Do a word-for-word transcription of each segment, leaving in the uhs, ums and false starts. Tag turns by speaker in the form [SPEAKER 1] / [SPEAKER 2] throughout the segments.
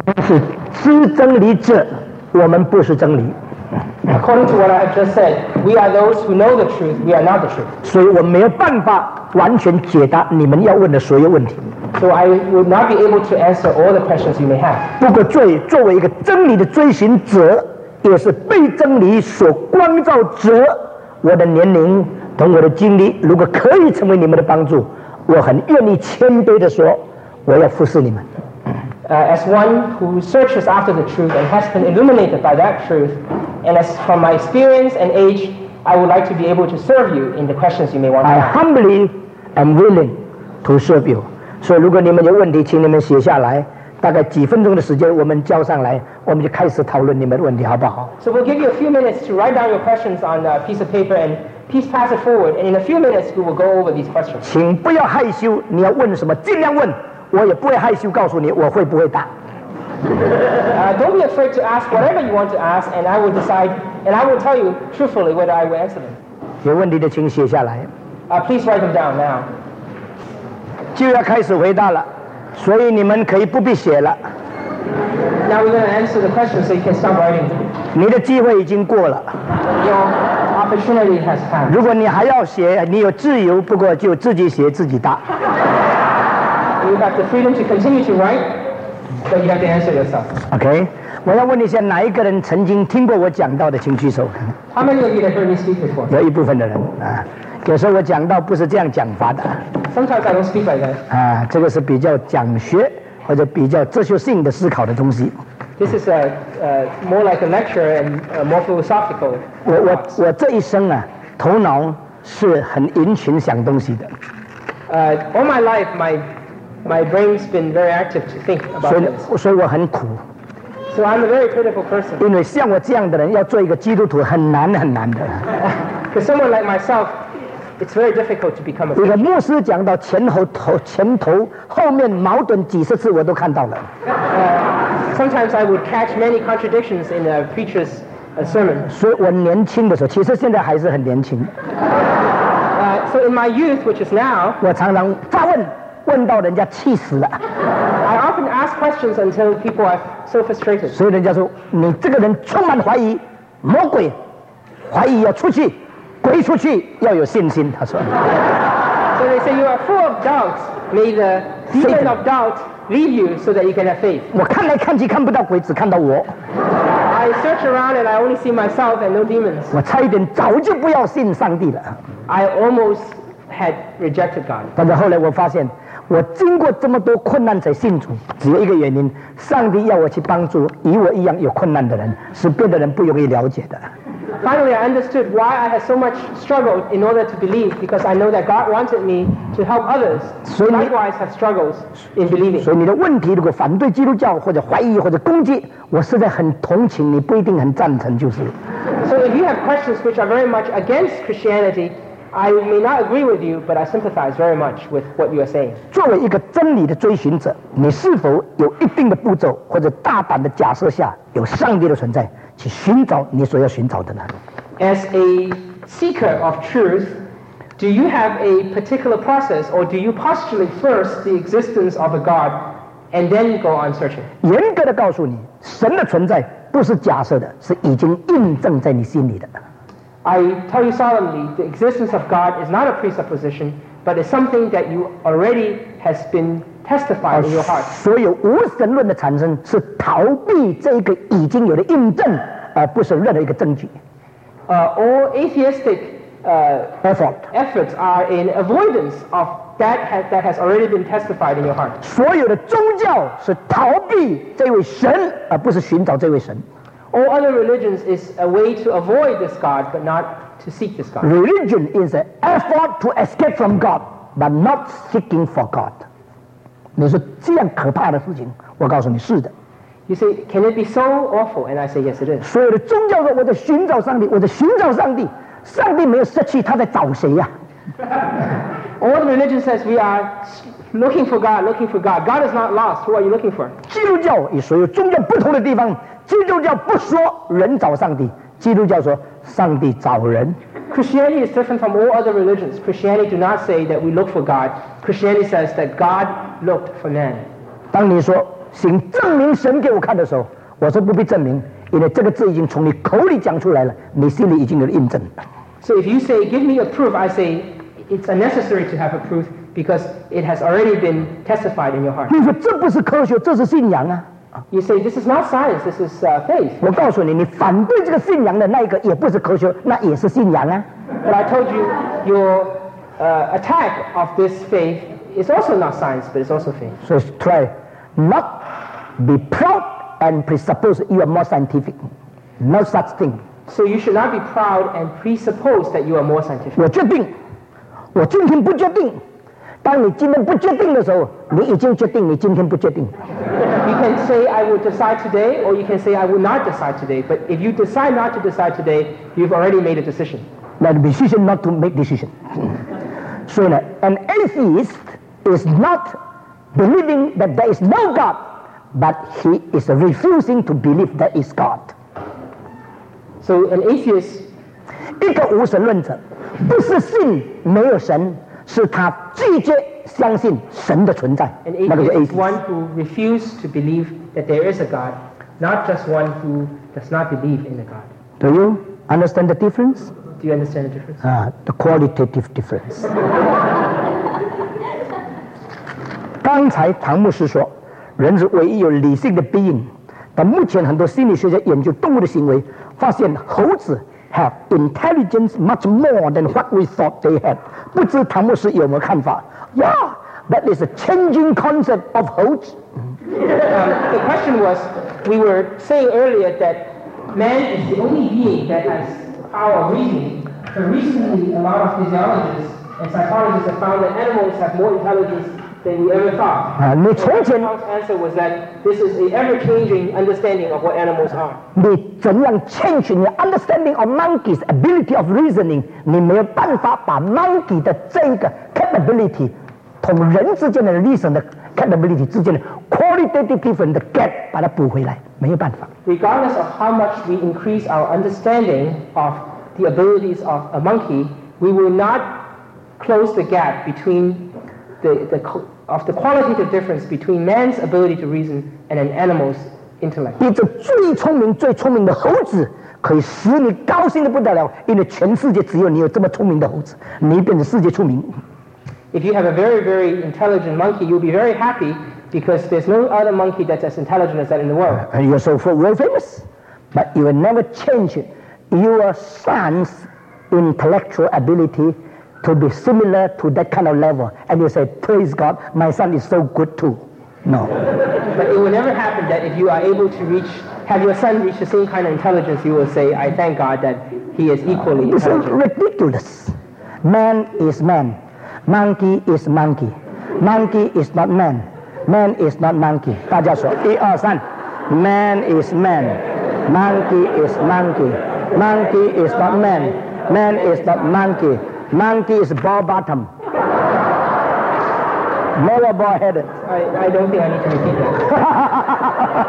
[SPEAKER 1] 是知真理者，我们不是真理。
[SPEAKER 2] According to what I have just said, we are those who know the truth, we are not the truth.
[SPEAKER 1] 所以我没有办法完全解答你们要问的所有问题。
[SPEAKER 2] So I will not be able to answer all the questions you may have.
[SPEAKER 1] 不过作为作为一个真理的追寻者，也是被真理所光照者，我的年龄同我的经历，如果可以成为你们的帮助，我很愿意谦卑的说，我要服侍你们。
[SPEAKER 2] Uh, as one who searches after the truth and has been illuminated by that truth, and as from my experience and age, I would like to be able to serve you in the questions you may want to
[SPEAKER 1] I
[SPEAKER 2] ask.
[SPEAKER 1] humbly am willing to serve you. 所以如果你们有问题，请你们写下来，大概几分钟的时间，我们交上来，我们就开始讨论你们的问题，好不好？
[SPEAKER 2] So we'll give you a few minutes to write down your questions on a piece of paper and please pass it forward. And in a few minutes, we will go over these questions.
[SPEAKER 1] 请不要害羞，你要问什么尽量问，我也不会害羞告诉你我会不会答。
[SPEAKER 2] Uh, don't be afraid to ask whatever you want to ask, and I will decide, and I will tell you truthfully whether I will answer them.
[SPEAKER 1] 有问题的请写下来。
[SPEAKER 2] Uh, please write them down now.
[SPEAKER 1] 就要开始回答了，所以你们可以不必写了。
[SPEAKER 2] Now we're going to answer the questions, so you can stop writing.
[SPEAKER 1] 你的机会已经过了。
[SPEAKER 2] Your opportunity has passed.
[SPEAKER 1] 如果你还要写，你有自由，不过就自己写自己答。
[SPEAKER 2] You have the freedom to continue to write, but you have to answer yourself.
[SPEAKER 1] OK， 我要问一下，哪一个人曾经听过我讲到的，请举手。
[SPEAKER 2] How many of you have heard me speak before?
[SPEAKER 1] 有一部分的人啊，有时候我讲到不是这样讲法的
[SPEAKER 2] Sometimes I don't speak like that.
[SPEAKER 1] 啊，这个是比较讲学或者比较哲学性的思考的东西。
[SPEAKER 2] This is a, a more like a lecture and a more philosophical.
[SPEAKER 1] 我我我这一生啊，头脑是很引群想东西的，
[SPEAKER 2] Uh, all my life, my my brain's been very active to think
[SPEAKER 1] 所
[SPEAKER 2] about
[SPEAKER 1] 以
[SPEAKER 2] things.
[SPEAKER 1] 所以我很苦，
[SPEAKER 2] So I'm a very critical person.
[SPEAKER 1] 因为像我这样的人要做一个基督徒很难很难的。
[SPEAKER 2] For someone like myself, it's very difficult to become a
[SPEAKER 1] 一个
[SPEAKER 2] Christian.
[SPEAKER 1] 牧师讲到前后头前头后面矛盾几十次我都看到了，
[SPEAKER 2] Uh, sometimes I would catch many contradictions in a preacher's uh, sermon.
[SPEAKER 1] 所以我年轻的时候，其实现在还是很年轻，
[SPEAKER 2] Uh, so in my youth, which is now,
[SPEAKER 1] 我常常发问，问到人家气死了，
[SPEAKER 2] I often ask questions until people are so frustrated.
[SPEAKER 1] 所以人家说你这个人充满怀疑，魔鬼，怀疑要出去，鬼出去要有信心。他说，
[SPEAKER 2] So they say you are full of doubts. May the demon of doubt leave you so that you can have faith.
[SPEAKER 1] 我看来看去看不到鬼，只看到我，
[SPEAKER 2] I search around and I only see myself and no demons.
[SPEAKER 1] 我差一点早就不要信上帝了。
[SPEAKER 2] I almost had rejected God.
[SPEAKER 1] 但是后来我发现，我经过这么多困难才信主，只有一个原因：上帝要我去帮助与我一样有困难的人，是别的人不容易了解的。
[SPEAKER 2] Finally, I understood why I had so much struggled in order to believe, because I know that God wanted me to help others who likewise have struggles in believing.
[SPEAKER 1] 所以你的问题，如果反对基督教或者怀疑或者攻击，我实在很同情你，不一定很赞成，就是。
[SPEAKER 2] So if you have questions which are very much against Christianity, I may not agree with you, but I sympathize very much with what you are saying.
[SPEAKER 1] 作为一个真理的追寻者，你是否有一定的步骤或者大胆的假设下有上帝的存在，去寻找你所要寻找的呢？
[SPEAKER 2] As a seeker of truth, do you have a particular process, or do you postulate first the existence of a God and then go on searching?
[SPEAKER 1] 严格的告诉你，神的存在不是假设的，是已经印证在你心里的。
[SPEAKER 2] I tell you solemnly, the existence of God is not a presupposition, but is something that you already has been testified in your heart.
[SPEAKER 1] 所有无神论的产生是逃避这个已经有的印证，而不是任何一个证据。
[SPEAKER 2] Uh, all atheistic uh,
[SPEAKER 1] effort
[SPEAKER 2] efforts are in avoidance of that has, that has already been testified in your heart.
[SPEAKER 1] 所有的宗教是逃避这位神，而不是寻找这位神。
[SPEAKER 2] All other religions is a way to avoid this God, but not to seek this God.
[SPEAKER 1] Religion is an effort to escape from God, but not seeking for God. 你说这样可怕的事情，我告诉你是的。
[SPEAKER 2] You say, can it be so awful? And I say, yes, it is.
[SPEAKER 1] 所有的宗教说我在寻找上帝，我在寻找上帝，上帝没有失去，他在找谁呀、
[SPEAKER 2] 啊？ All the religion says we are looking for God, looking for God. God is not lost. Who are you looking for?
[SPEAKER 1] 基督教与所有宗教不同的地方，基督教不说人找上帝，基督教说上帝找人。
[SPEAKER 2] Christianity is different from all other religions. Christianity do not say that we look for God. Christianity says that God looked for man.
[SPEAKER 1] 当你说请证明神给我看的时候，我说不必证明，因为这个字已经从你口里讲出来了，你心里已经有了印证。
[SPEAKER 2] So if you say, give me a proof, I say, it's unnecessary to have a proof because it has already been testified in your heart.
[SPEAKER 1] 你说这不是科学，这是信仰啊。
[SPEAKER 2] You say, this is not science, this is uh, faith.
[SPEAKER 1] 我告诉你，你反对这个信仰的那一个也不是科学，那也是信仰啊。
[SPEAKER 2] But I told you, your uh, attack of this faith is also not science, but it's also faith.
[SPEAKER 1] So try not be proud and presuppose you are more scientific. No such thing.
[SPEAKER 2] So you should not be proud and presuppose that you are more scientific.
[SPEAKER 1] 我决定，我今天不决定。当你今天不决定的时候，你已经决定你今天不决定。
[SPEAKER 2] You can say I will decide today, or you can say I will not decide today. But if you decide not to decide today, you've already made a decision.
[SPEAKER 1] That decision not to make decision. 所以呢 an atheist is not believing that there is no God, but he is refusing to believe there is God.
[SPEAKER 2] So an atheist,
[SPEAKER 1] 一个无神论者，不是信没有神，是他拒绝相信神的存在。
[SPEAKER 2] an
[SPEAKER 1] 那个是
[SPEAKER 2] atheist is one
[SPEAKER 1] atheist。
[SPEAKER 2] who refuses to believe that there is a God, not just one who does not believe in a God.
[SPEAKER 1] Do you understand the difference?
[SPEAKER 2] Do you understand the difference?
[SPEAKER 1] Ah, the qualitative difference. 刚才唐牧师说，人是唯一有理性的 being， 但目前很多心理学家研究动物的行为，发现猴子 have intelligence much more than what we thought they had。不知唐牧师有没有看法 ？Yeah, that is a changing concept of 猴子。
[SPEAKER 2] Um, the question was, we were saying earlier that man is the only being that has power of reasoning. But recently, a lot of physiologists and psychologists have found that animals have more intelligence than we ever thought.
[SPEAKER 1] 啊，你从前
[SPEAKER 2] Charles' answer was that this is an ever-changing understanding of what animals are.
[SPEAKER 1] 你怎样 change 你 understanding of monkeys ability of reasoning， 你没有办法把 monkey 的这个 capability 同人之间的 reason 的 capability 之间的 qualitative difference 的 gap 把它补回来，没有办法。
[SPEAKER 2] Regardless of how much we increase our understanding of the abilities of a monkey, we will not close the gap between the, the of the qualitative difference between man's ability to reason and an animal's intellect.
[SPEAKER 1] 一只最聪明、最聪明的猴子，可以使你高兴的不得了，因为全世界只有你有这么聪明的猴子，你变成世界出名。
[SPEAKER 2] If you have a very, very intelligent monkey, you'll be very happy because there's no other monkey that's as intelligent as that in the world.
[SPEAKER 1] And you're so world famous, but you will never change your son's intellectual ability to be similar to that kind of level. And you say, praise God, my son is so good too. No.
[SPEAKER 2] But it will never happen that if you are able to reach, have your son reach the same kind of intelligence, you will say, I thank God that he is equally
[SPEAKER 1] It's
[SPEAKER 2] intelligent.
[SPEAKER 1] ridiculous. Man is man. Monkey is monkey. Monkey is not man. Man is not monkey. 大家说，一二三。Man is man. Monkey is monkey. Monkey is not man. Man is not monkey. Monkey is ball bottom. Never ball headed.
[SPEAKER 2] I, I don't think I need to repeat that.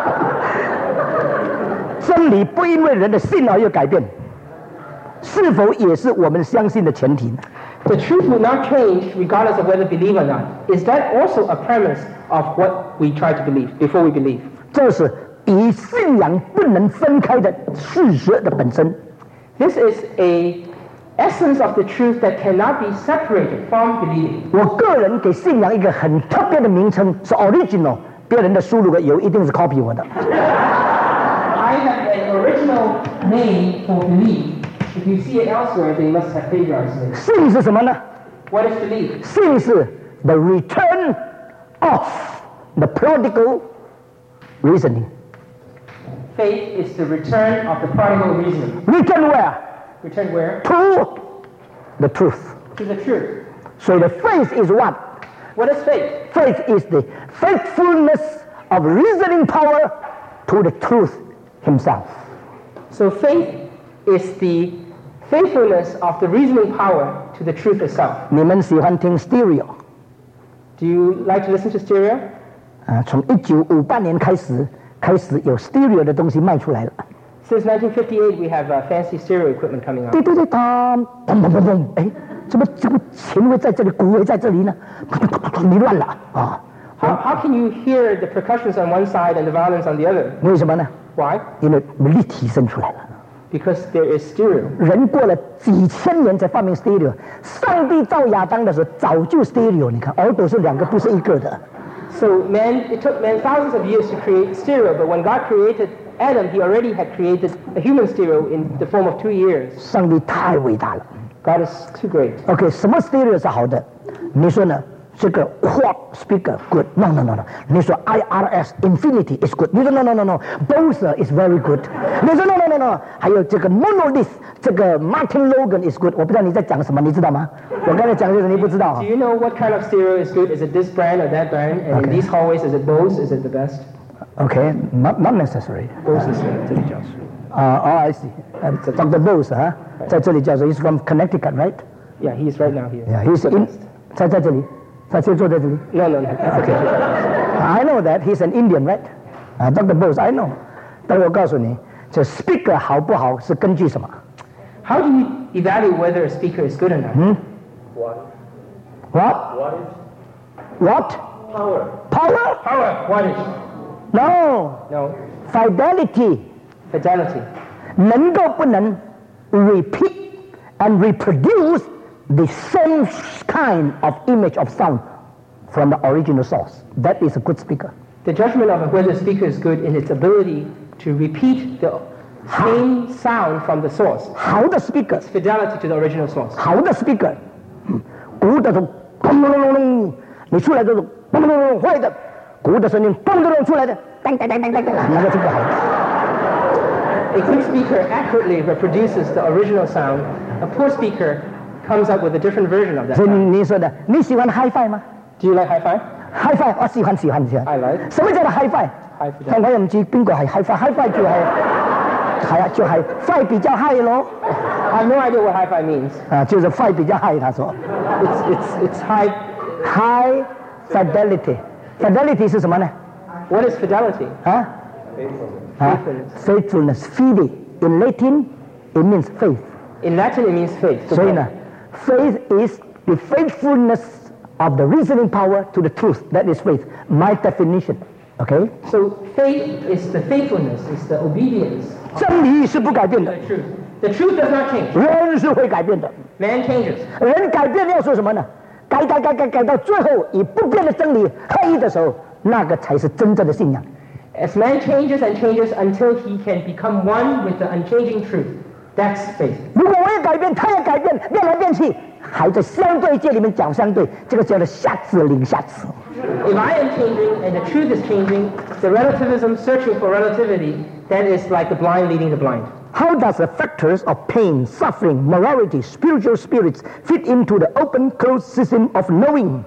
[SPEAKER 1] 真理不因为人的信而有改变，是否也是我们相信的前提呢？
[SPEAKER 2] The truth will not change regardless of whether believe or not. Is that also a premise of what we try to believe before we believe?
[SPEAKER 1] 这是与信仰不能分开的事实的本身。
[SPEAKER 2] This is a essence of the truth that cannot be separated from believing.
[SPEAKER 1] 我个人给信仰一个很特别的名称是 original， 别人的输入的有一定是 copy 我的。
[SPEAKER 2] I have an original name for belief. If you see it elsewhere, they must have plagiarized it.
[SPEAKER 1] 信是什么呢？
[SPEAKER 2] What is belief?
[SPEAKER 1] 信是 the return of the prodigal reasoning.
[SPEAKER 2] Faith is the return of the prodigal reasoning.
[SPEAKER 1] Return where?
[SPEAKER 2] Return where?
[SPEAKER 1] To the truth.
[SPEAKER 2] To the truth.
[SPEAKER 1] So the faith is what?
[SPEAKER 2] What is faith?
[SPEAKER 1] Faith is the faithfulness of reasoning power to the truth himself.
[SPEAKER 2] So faith is the faithfulness of the reasoning power to the truth itself.
[SPEAKER 1] 你们喜欢听 stereo？
[SPEAKER 2] Do you like to listen to stereo?
[SPEAKER 1] 啊，从一九五八年开始，开始有 stereo 的东西卖出来了。
[SPEAKER 2] Since nineteen fifty-eight, we have uh, fancy stereo equipment coming out.
[SPEAKER 1] 对对对，当砰砰砰砰，哎，怎么这个琴位在这里，鼓位在这里呢？你乱了啊！
[SPEAKER 2] How, how can you hear the percussions on one side and the violins on the other?
[SPEAKER 1] 为什么呢？
[SPEAKER 2] Why?
[SPEAKER 1] 因为立体声出来了。
[SPEAKER 2] Because there is stereo.
[SPEAKER 1] 人过了几千年才发明 stereo， 上帝造亚当的时候早就 stereo， 你看耳朵是两个，不是一个的。
[SPEAKER 2] So man, it took man thousands of years to create stereo, but when God created Adam, he already had created a human stereo in the form of two ears.
[SPEAKER 1] 上帝太伟大了。
[SPEAKER 2] God is too great.
[SPEAKER 1] OK， 什么 stereo 是好的？你说呢？这个 quad speaker good？ No no no no。你说 I R S Infinity is good？ 你说 No no no no no。Bose is very good。你说 No no no no。还有这个 Monolith， 这个 Martin Logan is good。我不知道你在讲什么，你知道吗？我刚才讲的是你不知道。
[SPEAKER 2] Do you know what kind of stereo is good? Is it this brand or that brand? And
[SPEAKER 1] Okay.
[SPEAKER 2] in these hallways, is it Bose? Is it the best?
[SPEAKER 1] OK，not not necessary。
[SPEAKER 2] Bose is这里教授。
[SPEAKER 1] 啊哦 I see。Doctor Bose 啊，在这里教授 ，He's from Connecticut, right?
[SPEAKER 2] Yeah, he's right now here.
[SPEAKER 1] Yeah, he's in， 在在这里，他就坐在这里。
[SPEAKER 2] No, no, no. That's okay.
[SPEAKER 1] I know that he's an Indian, right? 啊 ，Doctor Bose, I know。但我告诉你，这 speaker 好不好是根据什么？
[SPEAKER 2] How do you evaluate whether a speaker is good or not?
[SPEAKER 1] 嗯
[SPEAKER 3] What?
[SPEAKER 1] ？What?
[SPEAKER 3] Wattage?
[SPEAKER 1] What?
[SPEAKER 3] Power.
[SPEAKER 1] Power?
[SPEAKER 2] Power, wattage.
[SPEAKER 1] No.
[SPEAKER 2] No.
[SPEAKER 1] Fidelity.
[SPEAKER 2] Fidelity.
[SPEAKER 1] 能够不能 repeat and reproduce the same kind of image of sound from the original source? That is a good speaker.
[SPEAKER 2] The judgment of whether a speaker is good in its ability to repeat the same sound from the source.
[SPEAKER 1] 好的 speaker，
[SPEAKER 2] Fidelity to the original source.
[SPEAKER 1] 好的 speaker， 嗯鼓的都咚咚咚咚，你出来都是咚咚咚咚，坏的鼓的声音咚咚咚出来的，当当当当当当，那个是不好的。
[SPEAKER 2] A good speaker accurately reproduces the original sound. A poor speaker comes up with a different version of that
[SPEAKER 1] 所以
[SPEAKER 2] sound.
[SPEAKER 1] 你你说的，你喜欢 Hi-Fi 吗
[SPEAKER 2] Do you like high five?
[SPEAKER 1] ？Hi-Fi 我喜歡喜歡喜歡。
[SPEAKER 2] I like.
[SPEAKER 1] 什麼叫做 Hi-Fi？
[SPEAKER 2] High
[SPEAKER 1] 香
[SPEAKER 2] fidelity.
[SPEAKER 1] 港人唔知邊個係 Hi-Fi，Hi-Fi 就係係啊，就係 Fi 比較 high 咯，
[SPEAKER 2] I have no idea what high five means.
[SPEAKER 1] 啊，就是 Fi 比較 high，他說
[SPEAKER 2] It's it's it's high.
[SPEAKER 1] High Fidelity，Fidelity 是什麼呢？
[SPEAKER 2] What is fidelity?
[SPEAKER 1] 啊啊
[SPEAKER 2] Faithfulness.
[SPEAKER 1] Faithfulness，fide in Latin it means faith。
[SPEAKER 2] In Latin, it means faith. So
[SPEAKER 1] 所以呢 ，faith is the faithfulness of the reasoning power to the truth. That is faith. My definition. Okay？
[SPEAKER 2] So faith is the faithfulness, is the obedience
[SPEAKER 1] 真理是不改变
[SPEAKER 2] to
[SPEAKER 1] 的，
[SPEAKER 2] the truth. The truth does not change.
[SPEAKER 1] 人是会改变的。
[SPEAKER 2] Man changes.
[SPEAKER 1] 人改变要说什么呢？改改改改改到最后以不变的真理合一的时候，那个才是真正的信仰。
[SPEAKER 2] As man changes and changes until he can become one with the unchanging truth. That's faith.
[SPEAKER 1] 如果我也改变，他也改变，变来变去，还在相对界里面讲相对，这个叫做瞎子领瞎子。
[SPEAKER 2] If I am changing and the truth is changing, the relativism searching for relativity, that is like the blind leading the blind.
[SPEAKER 1] How does the factors of pain, suffering, morality, spiritual spirits fit into the open, closed system of knowing?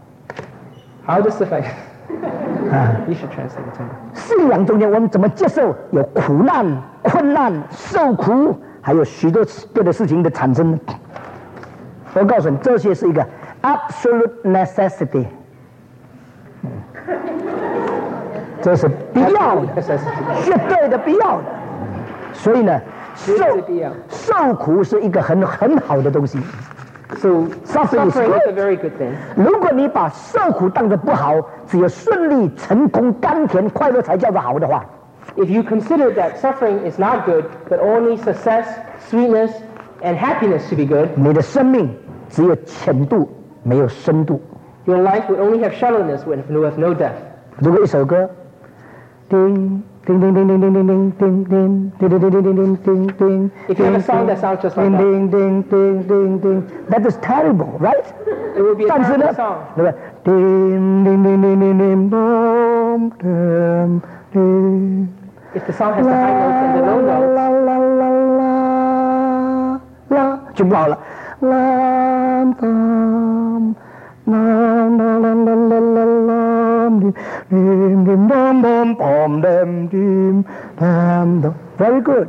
[SPEAKER 2] How does the fact? You should translate it to me.
[SPEAKER 1] 信仰中间我们怎么接受有苦难、困难、受苦，还有许多别的事情的产生呢？我告诉你，这些是一个 absolute necessity， 这是必要的，
[SPEAKER 2] Necessity.
[SPEAKER 1] 绝对的必要的。所以呢，受
[SPEAKER 2] 绝对必要
[SPEAKER 1] 受苦是一个很很好的东西。
[SPEAKER 2] So
[SPEAKER 1] Suffering is
[SPEAKER 2] suffering is
[SPEAKER 1] good.
[SPEAKER 2] a very good thing.
[SPEAKER 1] 如果你把受苦当作不好，只有顺利、成功、甘甜、快乐才叫做好的话，
[SPEAKER 2] If you consider that suffering is not good, but only success, sweetness, and happiness to be good,
[SPEAKER 1] 你的生命只有浅度，没有深度。
[SPEAKER 2] your life would only have shallowness with, with no depth.
[SPEAKER 1] 如果一首歌，叮叮叮叮叮叮叮叮叮叮叮叮叮叮叮叮叮
[SPEAKER 2] If you have a song that sounds just like
[SPEAKER 1] 叮
[SPEAKER 2] that,
[SPEAKER 1] 叮叮叮叮叮 ，That is terrible, right？
[SPEAKER 2] it would be a
[SPEAKER 1] 但是呢
[SPEAKER 2] terrible song.，
[SPEAKER 1] 对不对？叮叮叮叮叮叮咚叮叮。
[SPEAKER 2] If the song has the high notes and the low notes,
[SPEAKER 1] 啦啦啦啦啦，就不好了。啦当，啦啦啦啦啦啦啦，叮叮叮咚咚咚叮叮咚咚 ，Very good.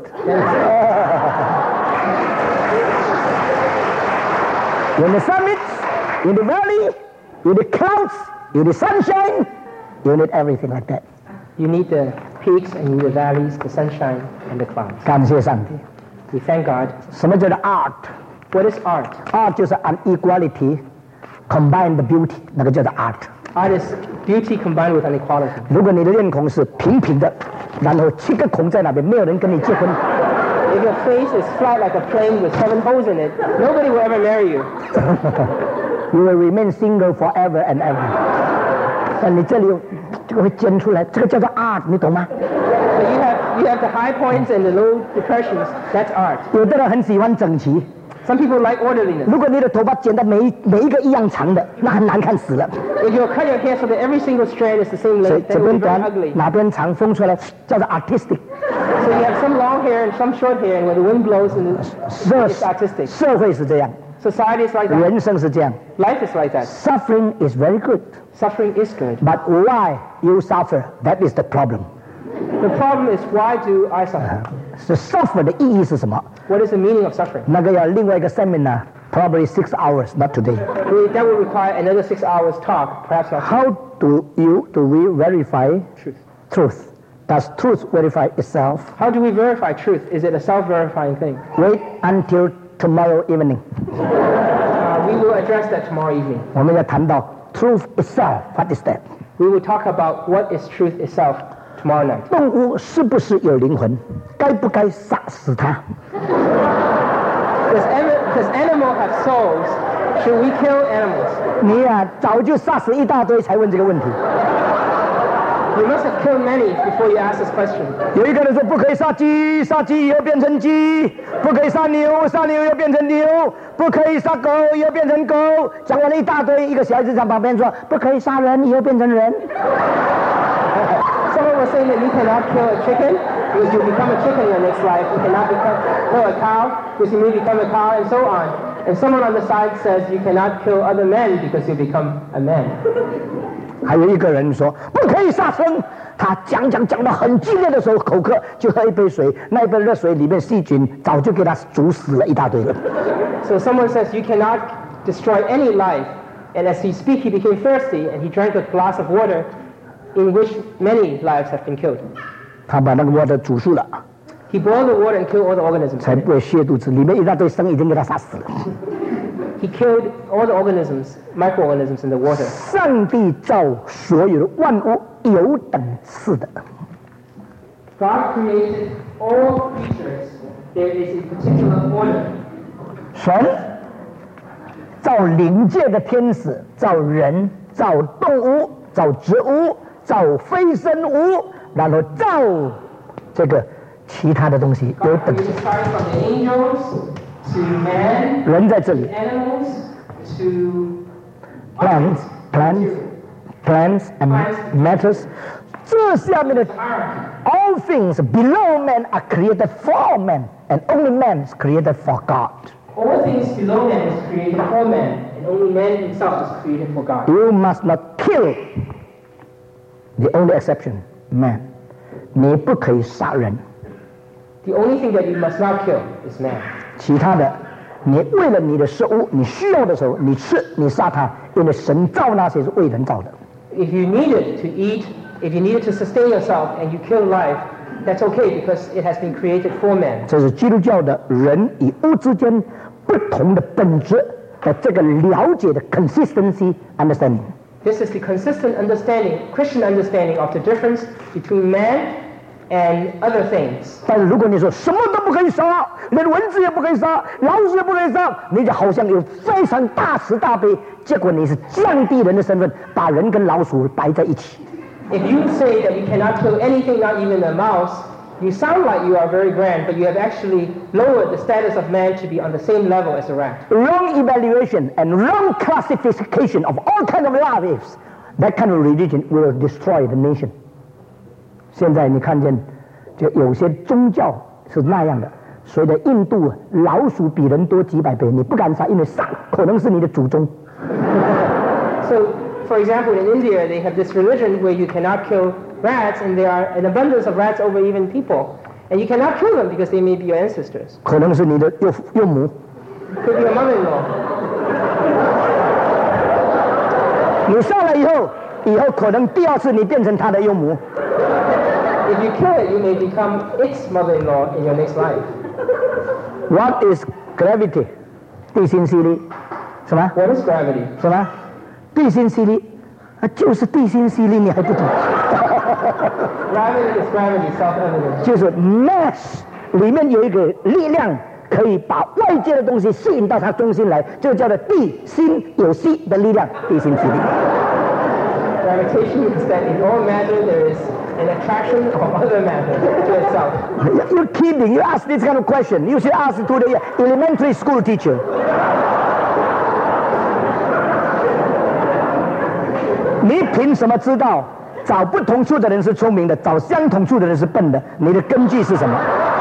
[SPEAKER 1] In the summits, in the valley, in the clouds, in the sunshine, you need everything like that.
[SPEAKER 2] you need the peaks and you need the valleys, the sunshine and the clouds.
[SPEAKER 1] 感谢上帝。
[SPEAKER 2] We thank God.
[SPEAKER 1] 什么叫做 art？
[SPEAKER 2] What is art?
[SPEAKER 1] art 就是 unequality combined beauty， 那个叫做 art。
[SPEAKER 2] Art is beauty combined with inequality.
[SPEAKER 1] 如果你的面孔是平平的，然后七个孔在那边，没有人跟你结婚。
[SPEAKER 2] If your face is flat like a plane with seven holes in it, nobody will ever marry you.
[SPEAKER 1] You will remain single forever and ever. 但你这里有这个会尖出来，这个叫做 art， 你懂吗？
[SPEAKER 2] So you have you have the high points and the low depressions. That's art.
[SPEAKER 1] 有的人很喜欢整齐。
[SPEAKER 2] Some people like orderliness.
[SPEAKER 1] 如果你的头发剪得每一每一个一样长的，那很难看死了。
[SPEAKER 2] If you cut your hair so that every single strand is the same
[SPEAKER 1] 所以
[SPEAKER 2] length,
[SPEAKER 1] 这
[SPEAKER 2] that will
[SPEAKER 1] 边
[SPEAKER 2] be very
[SPEAKER 1] 短，
[SPEAKER 2] ugly.
[SPEAKER 1] 哪边长，风出来叫做 artistic。
[SPEAKER 2] So you have some long hair and some short hair, and when the wind blows, and it's artistic.
[SPEAKER 1] 社会是这样，
[SPEAKER 2] Society is like that.
[SPEAKER 1] 人生是这样。
[SPEAKER 2] Life is like that.
[SPEAKER 1] Suffering is very good,
[SPEAKER 2] Suffering is good.
[SPEAKER 1] but why you suffer? That is the problem.
[SPEAKER 2] The problem is, why do I suffer?
[SPEAKER 1] 是 suffer 的意义是什么？
[SPEAKER 2] What is the meaning of suffering?
[SPEAKER 1] 那个要另外一个 seminar, probably six hours, not today.
[SPEAKER 2] We- That will require another six hours talk, perhaps not.
[SPEAKER 1] How do you do we verify
[SPEAKER 2] Truth.
[SPEAKER 1] truth? Does truth verify itself?
[SPEAKER 2] How do we verify truth? Is it a self-verifying thing?
[SPEAKER 1] Wait until tomorrow evening.
[SPEAKER 2] Uh, we will address that tomorrow evening.
[SPEAKER 1] 我们要谈到 truth itself. What is that?
[SPEAKER 2] We will talk about what is truth itself tomorrow night.
[SPEAKER 1] 动物是不是有灵魂？该不该杀死它？
[SPEAKER 2] Does, em- does animal have souls? Should we kill animals?
[SPEAKER 1] 你呀、早就杀死一大堆才问这个问题。
[SPEAKER 2] You must have killed many before you ask this question.
[SPEAKER 1] 有一个人说不可以杀鸡，杀鸡以后变成鸡；不可以杀牛，杀牛又变成牛；不可以杀狗，又变成狗。讲完了一大堆，一个小孩子在旁边说不可以杀人，以后变成人。
[SPEAKER 2] Someone was saying that you cannot kill a chicken because you become a chicken in your next life. You cannot become, kill a cow because you may become a cow, and so on. And someone on the side says you cannot kill other men because you become a man.
[SPEAKER 1] 还有一个人说不可以杀生，他讲讲讲到很激烈的时候，口渴就喝一杯水，那一杯热水里面细菌早就给他煮死了一大堆了。
[SPEAKER 2] So someone says you cannot destroy any life, and as he speak, he became thirsty, and he drank a glass of water, in which many lives have been killed.
[SPEAKER 1] 他把那个 water 煮熟了，
[SPEAKER 2] He boiled the water and killed all the organisms.
[SPEAKER 1] 才不会泻肚子，里面一大堆生已经给他杀死了。
[SPEAKER 2] He killed all the organisms, microorganisms in the water.
[SPEAKER 1] 上帝造所有的万物有等次的，
[SPEAKER 2] God created all creatures. There is a particular order.
[SPEAKER 1] 神造灵界的天使，造人，造动物，造植物，造非生物，然后造这个其他的东西有
[SPEAKER 2] God
[SPEAKER 1] 等
[SPEAKER 2] created starting from the angels to man,
[SPEAKER 1] 人在这里
[SPEAKER 2] animals, to
[SPEAKER 1] plants plants plants and matters 这下面的 all things below man are created for man and only man is created for God.
[SPEAKER 2] All things below man is created for man, and only man himself is created for God.
[SPEAKER 1] You must not kill. The only exception, man. 你不可以杀人。
[SPEAKER 2] The only thing that you must not kill is man.
[SPEAKER 1] 其他的，你为了你的食物，你需要的时候，你吃，你杀它，因为神造那些是为人造的。
[SPEAKER 2] If you need it to eat, if you need it to sustain yourself, and you kill life, that's okay because it has been created for man.
[SPEAKER 1] 这是基督教的人与物之间不同的本质的这个了解的 consistency understanding。
[SPEAKER 2] This is the consistent understanding, Christian understanding of the difference between man and other things.
[SPEAKER 1] 但是如果你说什么都不可以杀，连蚊子也不可以杀，老鼠也不可以杀，你就好像有非常大慈大悲，结果你是降低人的身份，把人跟老鼠摆在一起。
[SPEAKER 2] If you say that you cannot kill anything, not even a mouse, you sound like you are very grand, but you have actually lowered the status of man to be on the same level as a rat.
[SPEAKER 1] Wrong evaluation and wrong classification of all kinds of lives, that kind of religion will destroy the nation. 现在你看见，就有些宗教是那样的，所以在印度老鼠比人多几百倍，你不敢杀，因为杀可能是你的祖宗。
[SPEAKER 2] So, for example, in India, they have this religion where you cannot kill rats, and there are an abundance of rats over even people. And you cannot kill them because they may be your ancestors.
[SPEAKER 1] 可能是你的岳父岳母。
[SPEAKER 2] Could be your mother-in-law.
[SPEAKER 1] 你杀了以后，以后可能第二次你变成他的岳母。
[SPEAKER 2] If you kill it, you may become its mother-in-law in your next life.
[SPEAKER 1] What is gravity？ 地心吸力，什么？
[SPEAKER 2] What is gravity?
[SPEAKER 1] 什么？地心吸力啊，就是地心吸力，你还不懂？
[SPEAKER 2] Gravity is gravity, self-evident.
[SPEAKER 1] 就是 mass 里面有一个力量，可以把外界的东西吸引到它中心来，就叫做地心有吸的力量，地心吸力。
[SPEAKER 2] Gravitation means that in all matter there is an attraction of other matter to itself.
[SPEAKER 1] You're kidding? You ask this kind of question. You should ask to the elementary school teacher. 你凭什么知道找不同处的人是聪明的，找相同处的人是笨的？你的根据是什么？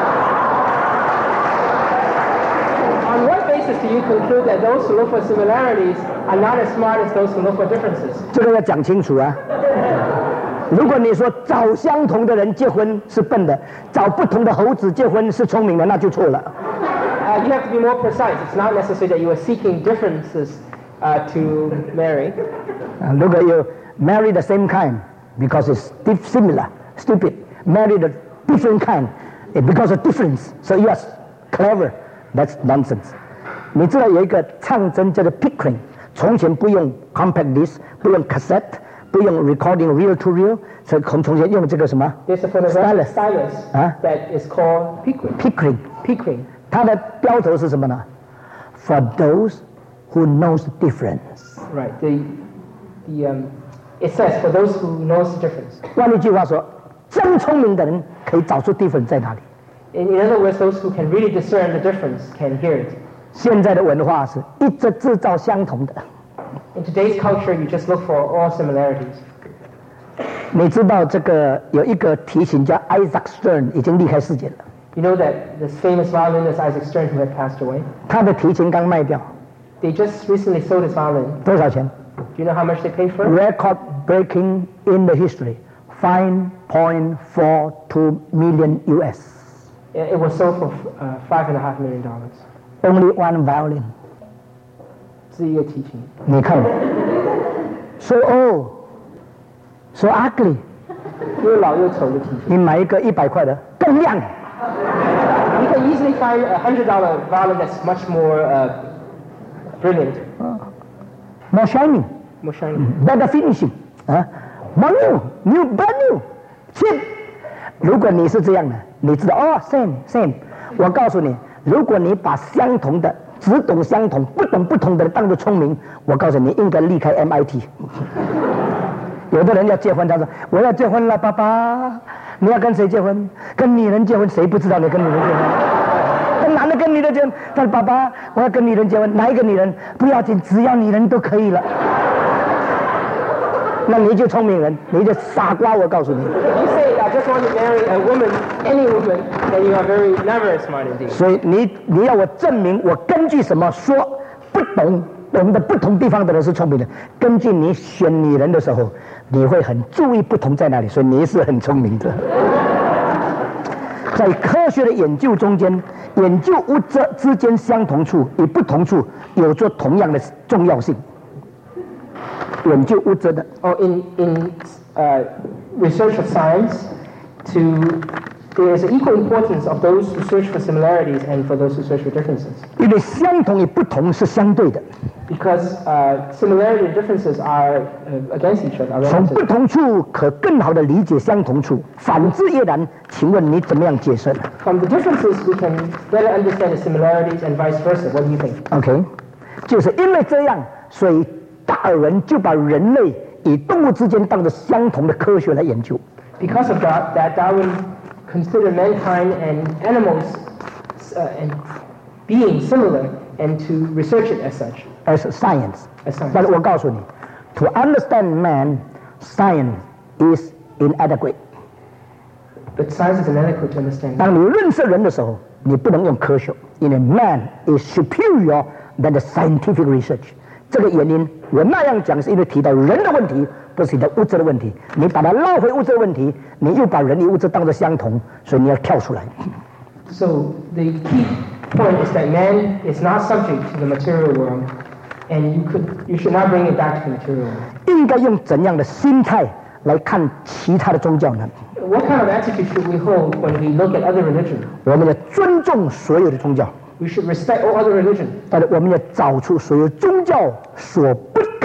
[SPEAKER 2] On what basis do you conclude that those who look for similarities are not as smart as those who look for differences?
[SPEAKER 1] 这个要讲清楚啊！如果你说找相同的人结婚是笨的，找不同的猴子结婚是聪明的，那就错了。
[SPEAKER 2] Uh, you have to be more precise. It's not necessary that you are seeking differences uh, to marry.
[SPEAKER 1] 啊，如果有 marry the same kind because it's diff similar, stupid. Marry the different kind because of difference. So you are clever. That's nonsense. 你知道有一个唱针叫做 Pickering， 从前不用 compact disc， 不用 cassette， 不用 recording reel to reel， 所以从前用这个什么
[SPEAKER 2] There's a phonographic
[SPEAKER 1] stylus
[SPEAKER 2] stylus
[SPEAKER 1] Huh?
[SPEAKER 2] that is called Pickering.
[SPEAKER 1] Pickering，
[SPEAKER 2] Pickering.
[SPEAKER 1] 它的标头是什么呢 ？For those who knows the difference。
[SPEAKER 2] Right. The, the, um, it says for those who knows the difference.
[SPEAKER 1] 换一句话说，真聪明的人可以找出 difference 在哪里。
[SPEAKER 2] In, in other words, those who can really discern the difference can hear it.
[SPEAKER 1] 现在的文化是一直制造相同的。
[SPEAKER 2] In today's culture, you just look for all similarities.
[SPEAKER 1] 你知道这个有一个提琴叫 Isaac Stern 已经离开世界了，
[SPEAKER 2] You know that this famous violinist Isaac Stern, who had passed away,
[SPEAKER 1] 他的提琴刚卖掉，
[SPEAKER 2] they just recently sold his violin.
[SPEAKER 1] 多少钱
[SPEAKER 2] Do you know how much they paid for it?
[SPEAKER 1] ？Record breaking in the history, five point four two million U S.
[SPEAKER 2] It it was sold for uh, five and a half million dollars.
[SPEAKER 1] Only one violin.
[SPEAKER 2] 是一个提琴。
[SPEAKER 1] 你看 ，so old, so ugly。
[SPEAKER 2] 又老又丑的提琴。
[SPEAKER 1] 你买一个一百块的更亮。
[SPEAKER 2] You can easily find a hundred dollar violin that's much more uh, brilliant,
[SPEAKER 1] more shining,
[SPEAKER 2] more shiny.
[SPEAKER 1] better finishing 啊 more new, new, brand new, cheap。如果你是这样的，你知道哦 ，same same。我告诉你，如果你把相同的只懂相同，不懂不同的人当作聪明，我告诉你，应该离开 M I T。有的人要结婚，他说我要结婚了，爸爸，你要跟谁结婚？跟女人结婚，谁不知道你跟女人结婚？跟男的跟女的结婚，他说爸爸，我要跟女人结婚，哪一个女人不要紧，只要女人都可以了。那你就聪明人，你就傻瓜，我告诉你。
[SPEAKER 2] If you say I just want to marry a woman, any woman, then you are very never smart indeed.
[SPEAKER 1] 所以你你要我证明我根据什么说不懂懂的不同地方的人是聪明的？根据你选女人的时候，你会很注意不同在哪里，所以你是很聪明的。在科学的研究中间，研究物质之间相同处与不同处有着同样的重要性。研究物质的
[SPEAKER 2] Oh, in in uh, research of science, to there is an equal importance of those who search for similarities and for those who search for differences.
[SPEAKER 1] 因为相同与不同是相对的，
[SPEAKER 2] Because uh, similarity and differences are uh, against each other. Are
[SPEAKER 1] 从不
[SPEAKER 2] relative.
[SPEAKER 1] 同处可更好的理解相同处，反之亦然。请问你怎么样解释呢
[SPEAKER 2] From the differences, we can better understand the similarities and vice versa. What do you think?
[SPEAKER 1] ？OK， 就是因为这样，所以达尔文就把人类与动物之间当作相同的科学来研究。
[SPEAKER 2] Because of that, that Darwin considered mankind and animals uh, and beings similar, and to research it as such.
[SPEAKER 1] as science.
[SPEAKER 2] As science.
[SPEAKER 1] 但是我告诉你 ，to understand man, science is inadequate.
[SPEAKER 2] But science is inadequate to understand.
[SPEAKER 1] 当你认识人的时候，你不能用科学，因为 man is superior than the scientific research. 这个原因，我那样讲是因为提到人的问题，不是提到物质的问题。你把它绕回物质的问题，你又把人与物质当作相同，所以你要跳出来。
[SPEAKER 2] So the key point is that man is not subject to the material world, and you could you should not bring it back to the material world.
[SPEAKER 1] 应该用怎样的心态来看其他的宗教呢？
[SPEAKER 2] What kind of attitude should we hold when we look at other religion?
[SPEAKER 1] 我们要尊重所有的宗教，
[SPEAKER 2] We should respect all other religion,
[SPEAKER 1] 但是我们要找出所有宗教所不可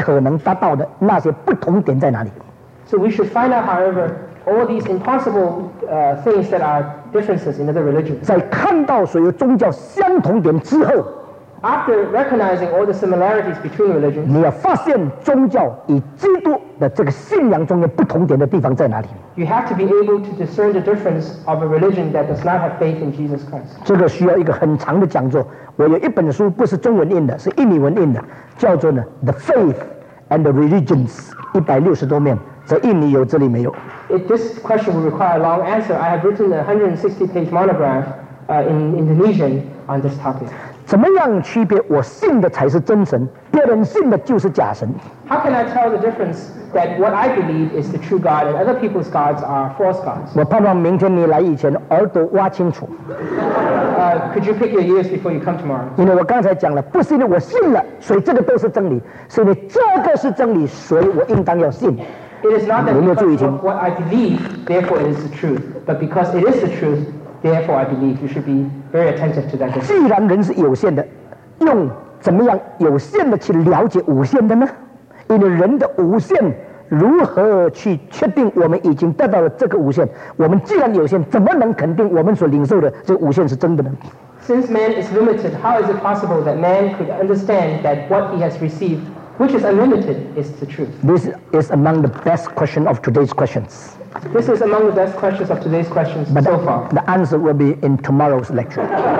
[SPEAKER 1] 可能达到的那些不同点在哪里。
[SPEAKER 2] So we should find out, however, all these impossible uh, things that are differences in other religions.
[SPEAKER 1] 在看到所有宗教相同点之后，
[SPEAKER 2] After recognizing all the similarities between religions,
[SPEAKER 1] 你要发现宗教与基督的这个信仰中间不同点的地方在哪里。
[SPEAKER 2] you have to be able to discern the difference of a religion that does not have faith in Jesus Christ.
[SPEAKER 1] 这个需要一个很长的讲座。我有一本书不是中文印的，是印尼文印的，叫做呢《The Faith and the Religions》，一百六十多面，在印尼有，这里没有。
[SPEAKER 2] If this question will require a long answer, I have written a one hundred sixty page monograph uh, in Indonesian on this topic.
[SPEAKER 1] 怎么样区别我信的才是真神，别人信的就是假神？
[SPEAKER 2] How can I tell the difference that what I believe is the true God and other people's gods are false gods?
[SPEAKER 1] 我盼望明天你来以前耳朵挖清楚，
[SPEAKER 2] Uh, could you pick your ears before you come tomorrow?
[SPEAKER 1] 因为我刚才讲了，不是因为我信了，所以这个都是真理，是因为这个是真理，所以我应当要信。
[SPEAKER 2] It is not that
[SPEAKER 1] 有没有注意
[SPEAKER 2] because
[SPEAKER 1] 听？
[SPEAKER 2] of what I believe, therefore it is the truth, but because it is the truth, therefore I believe. You should be very attentive to that difference.
[SPEAKER 1] 既然人是有限的，用怎么样有限的去了解无限的呢？因为人的无限如何去确定我们已经得到了这个无限？我们既然有限，怎么能肯定我们所领受的这个无限是真的呢？
[SPEAKER 2] Since man is limited, how is it possible that man could understand that what he has received, which is unlimited, is the truth?
[SPEAKER 1] This is among the best question of today's questions.
[SPEAKER 2] This is among the best questions of today's questions
[SPEAKER 1] But
[SPEAKER 2] so
[SPEAKER 1] the,
[SPEAKER 2] far.
[SPEAKER 1] the answer will be in tomorrow's lecture.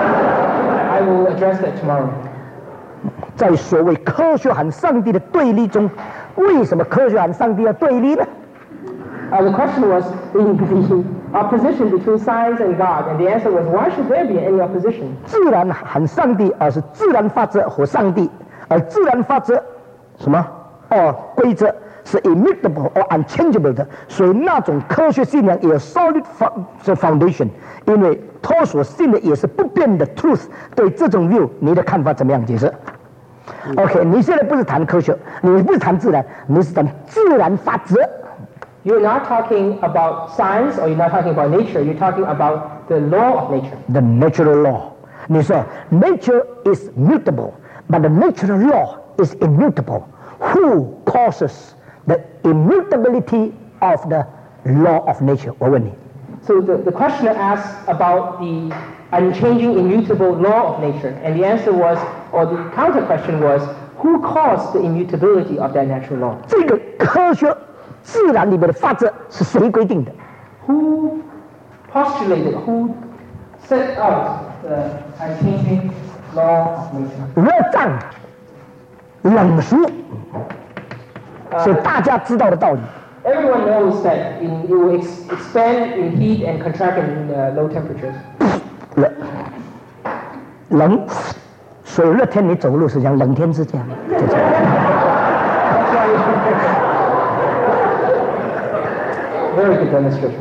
[SPEAKER 2] I will address that tomorrow.
[SPEAKER 1] 在所谓科学和上帝的对立中，为什么科学和上帝要对立呢？
[SPEAKER 2] Uh, the question was in the opposition between science and God, and the answer was, why should there be any opposition?
[SPEAKER 1] 自然和上帝，而是自然法则和上帝，而自然法则什么？哦，规则是 immutable or unchangeable 的，所以那种科学信仰也有 solid foundation， 因为他所信的也是不变的 truth。对这种 view， 你的看法怎么样解释 ？OK， 你现在不是谈科学，你不是谈自然，你是谈自然法则。
[SPEAKER 2] You're not talking about science or you're not talking about nature, you're talking about the law of nature.
[SPEAKER 1] The natural law. 你说 nature is mutable, but the natural law is immutable. Who causes the immutability of the law of nature? 我问你。
[SPEAKER 2] So the, the questioner asks about the unchanging, immutable law of nature, and the answer was, or the counter question was, who caused the immutability of that natural law?
[SPEAKER 1] 这个科学自然里面的法则是谁规定的？
[SPEAKER 2] Who postulated, who set out the unchanging law of nature?
[SPEAKER 1] 热胀冷缩，是大家知道的道理。
[SPEAKER 2] Everyone knows that in, it will ex- expand in heat and contract in uh, low temperatures.
[SPEAKER 1] 冷冷，所以热天你走路是像冷天是这样，就这样。
[SPEAKER 2] That's why very good demonstration.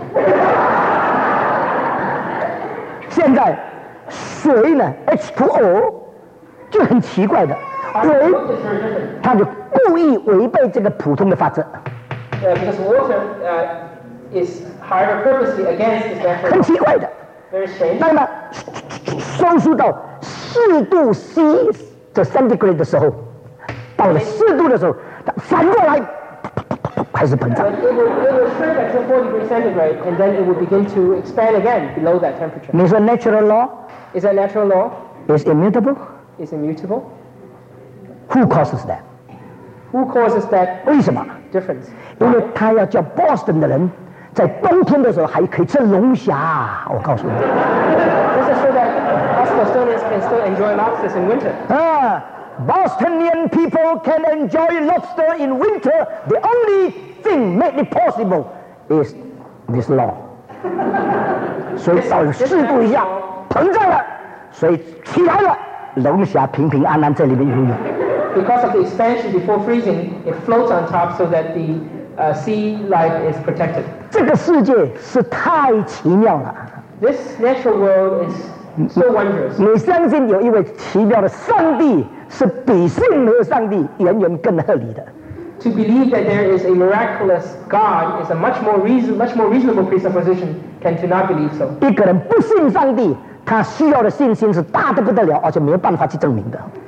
[SPEAKER 1] 现在水呢 H 二 O 就很奇怪的，违
[SPEAKER 2] Water is very different
[SPEAKER 1] 他就故意违背这个普通的法则，
[SPEAKER 2] uh, because water uh, is, however, purposely against this natural
[SPEAKER 1] 很
[SPEAKER 2] law.
[SPEAKER 1] 奇怪的。
[SPEAKER 2] Very strange.
[SPEAKER 1] 那么收缩到四度 C 的 centigrade 的时候，到了四度的时候，它反过来开始膨胀
[SPEAKER 2] But。it will, it will shrink at forty degrees centigrade, and then it will begin to expand again below that temperature.
[SPEAKER 1] 你说 natural law
[SPEAKER 2] Is that natural law?
[SPEAKER 1] is immutable?
[SPEAKER 2] Is immutable?
[SPEAKER 1] Who causes that?
[SPEAKER 2] Who causes that
[SPEAKER 1] 为什么？
[SPEAKER 2] difference?
[SPEAKER 1] 因为他要叫 Boston 的人在冬天的时候还可以吃龙虾。我告诉你，
[SPEAKER 2] This is so that us Bostonians can still enjoy lobsters in winter.
[SPEAKER 1] 啊 ，Bostonian people can enjoy lobster in winter. The only thing made it possible is this law. 所以到了四度以下膨胀了，水起来了，龙虾平平安安在里面游泳。
[SPEAKER 2] Because of the expansion before freezing, it floats on top so that the uh, sea life is protected.
[SPEAKER 1] 这个世界是太奇妙了。
[SPEAKER 2] This natural world is so wondrous.
[SPEAKER 1] 你相信有一位奇妙的上帝，是比信没有上帝远远更合理的。
[SPEAKER 2] To believe that there is a miraculous God is a much more reason, much more reasonable presupposition than to not believe so.
[SPEAKER 1] 一个人不信上帝，他需要的信心是大的不得了，而且没有办法去证明的。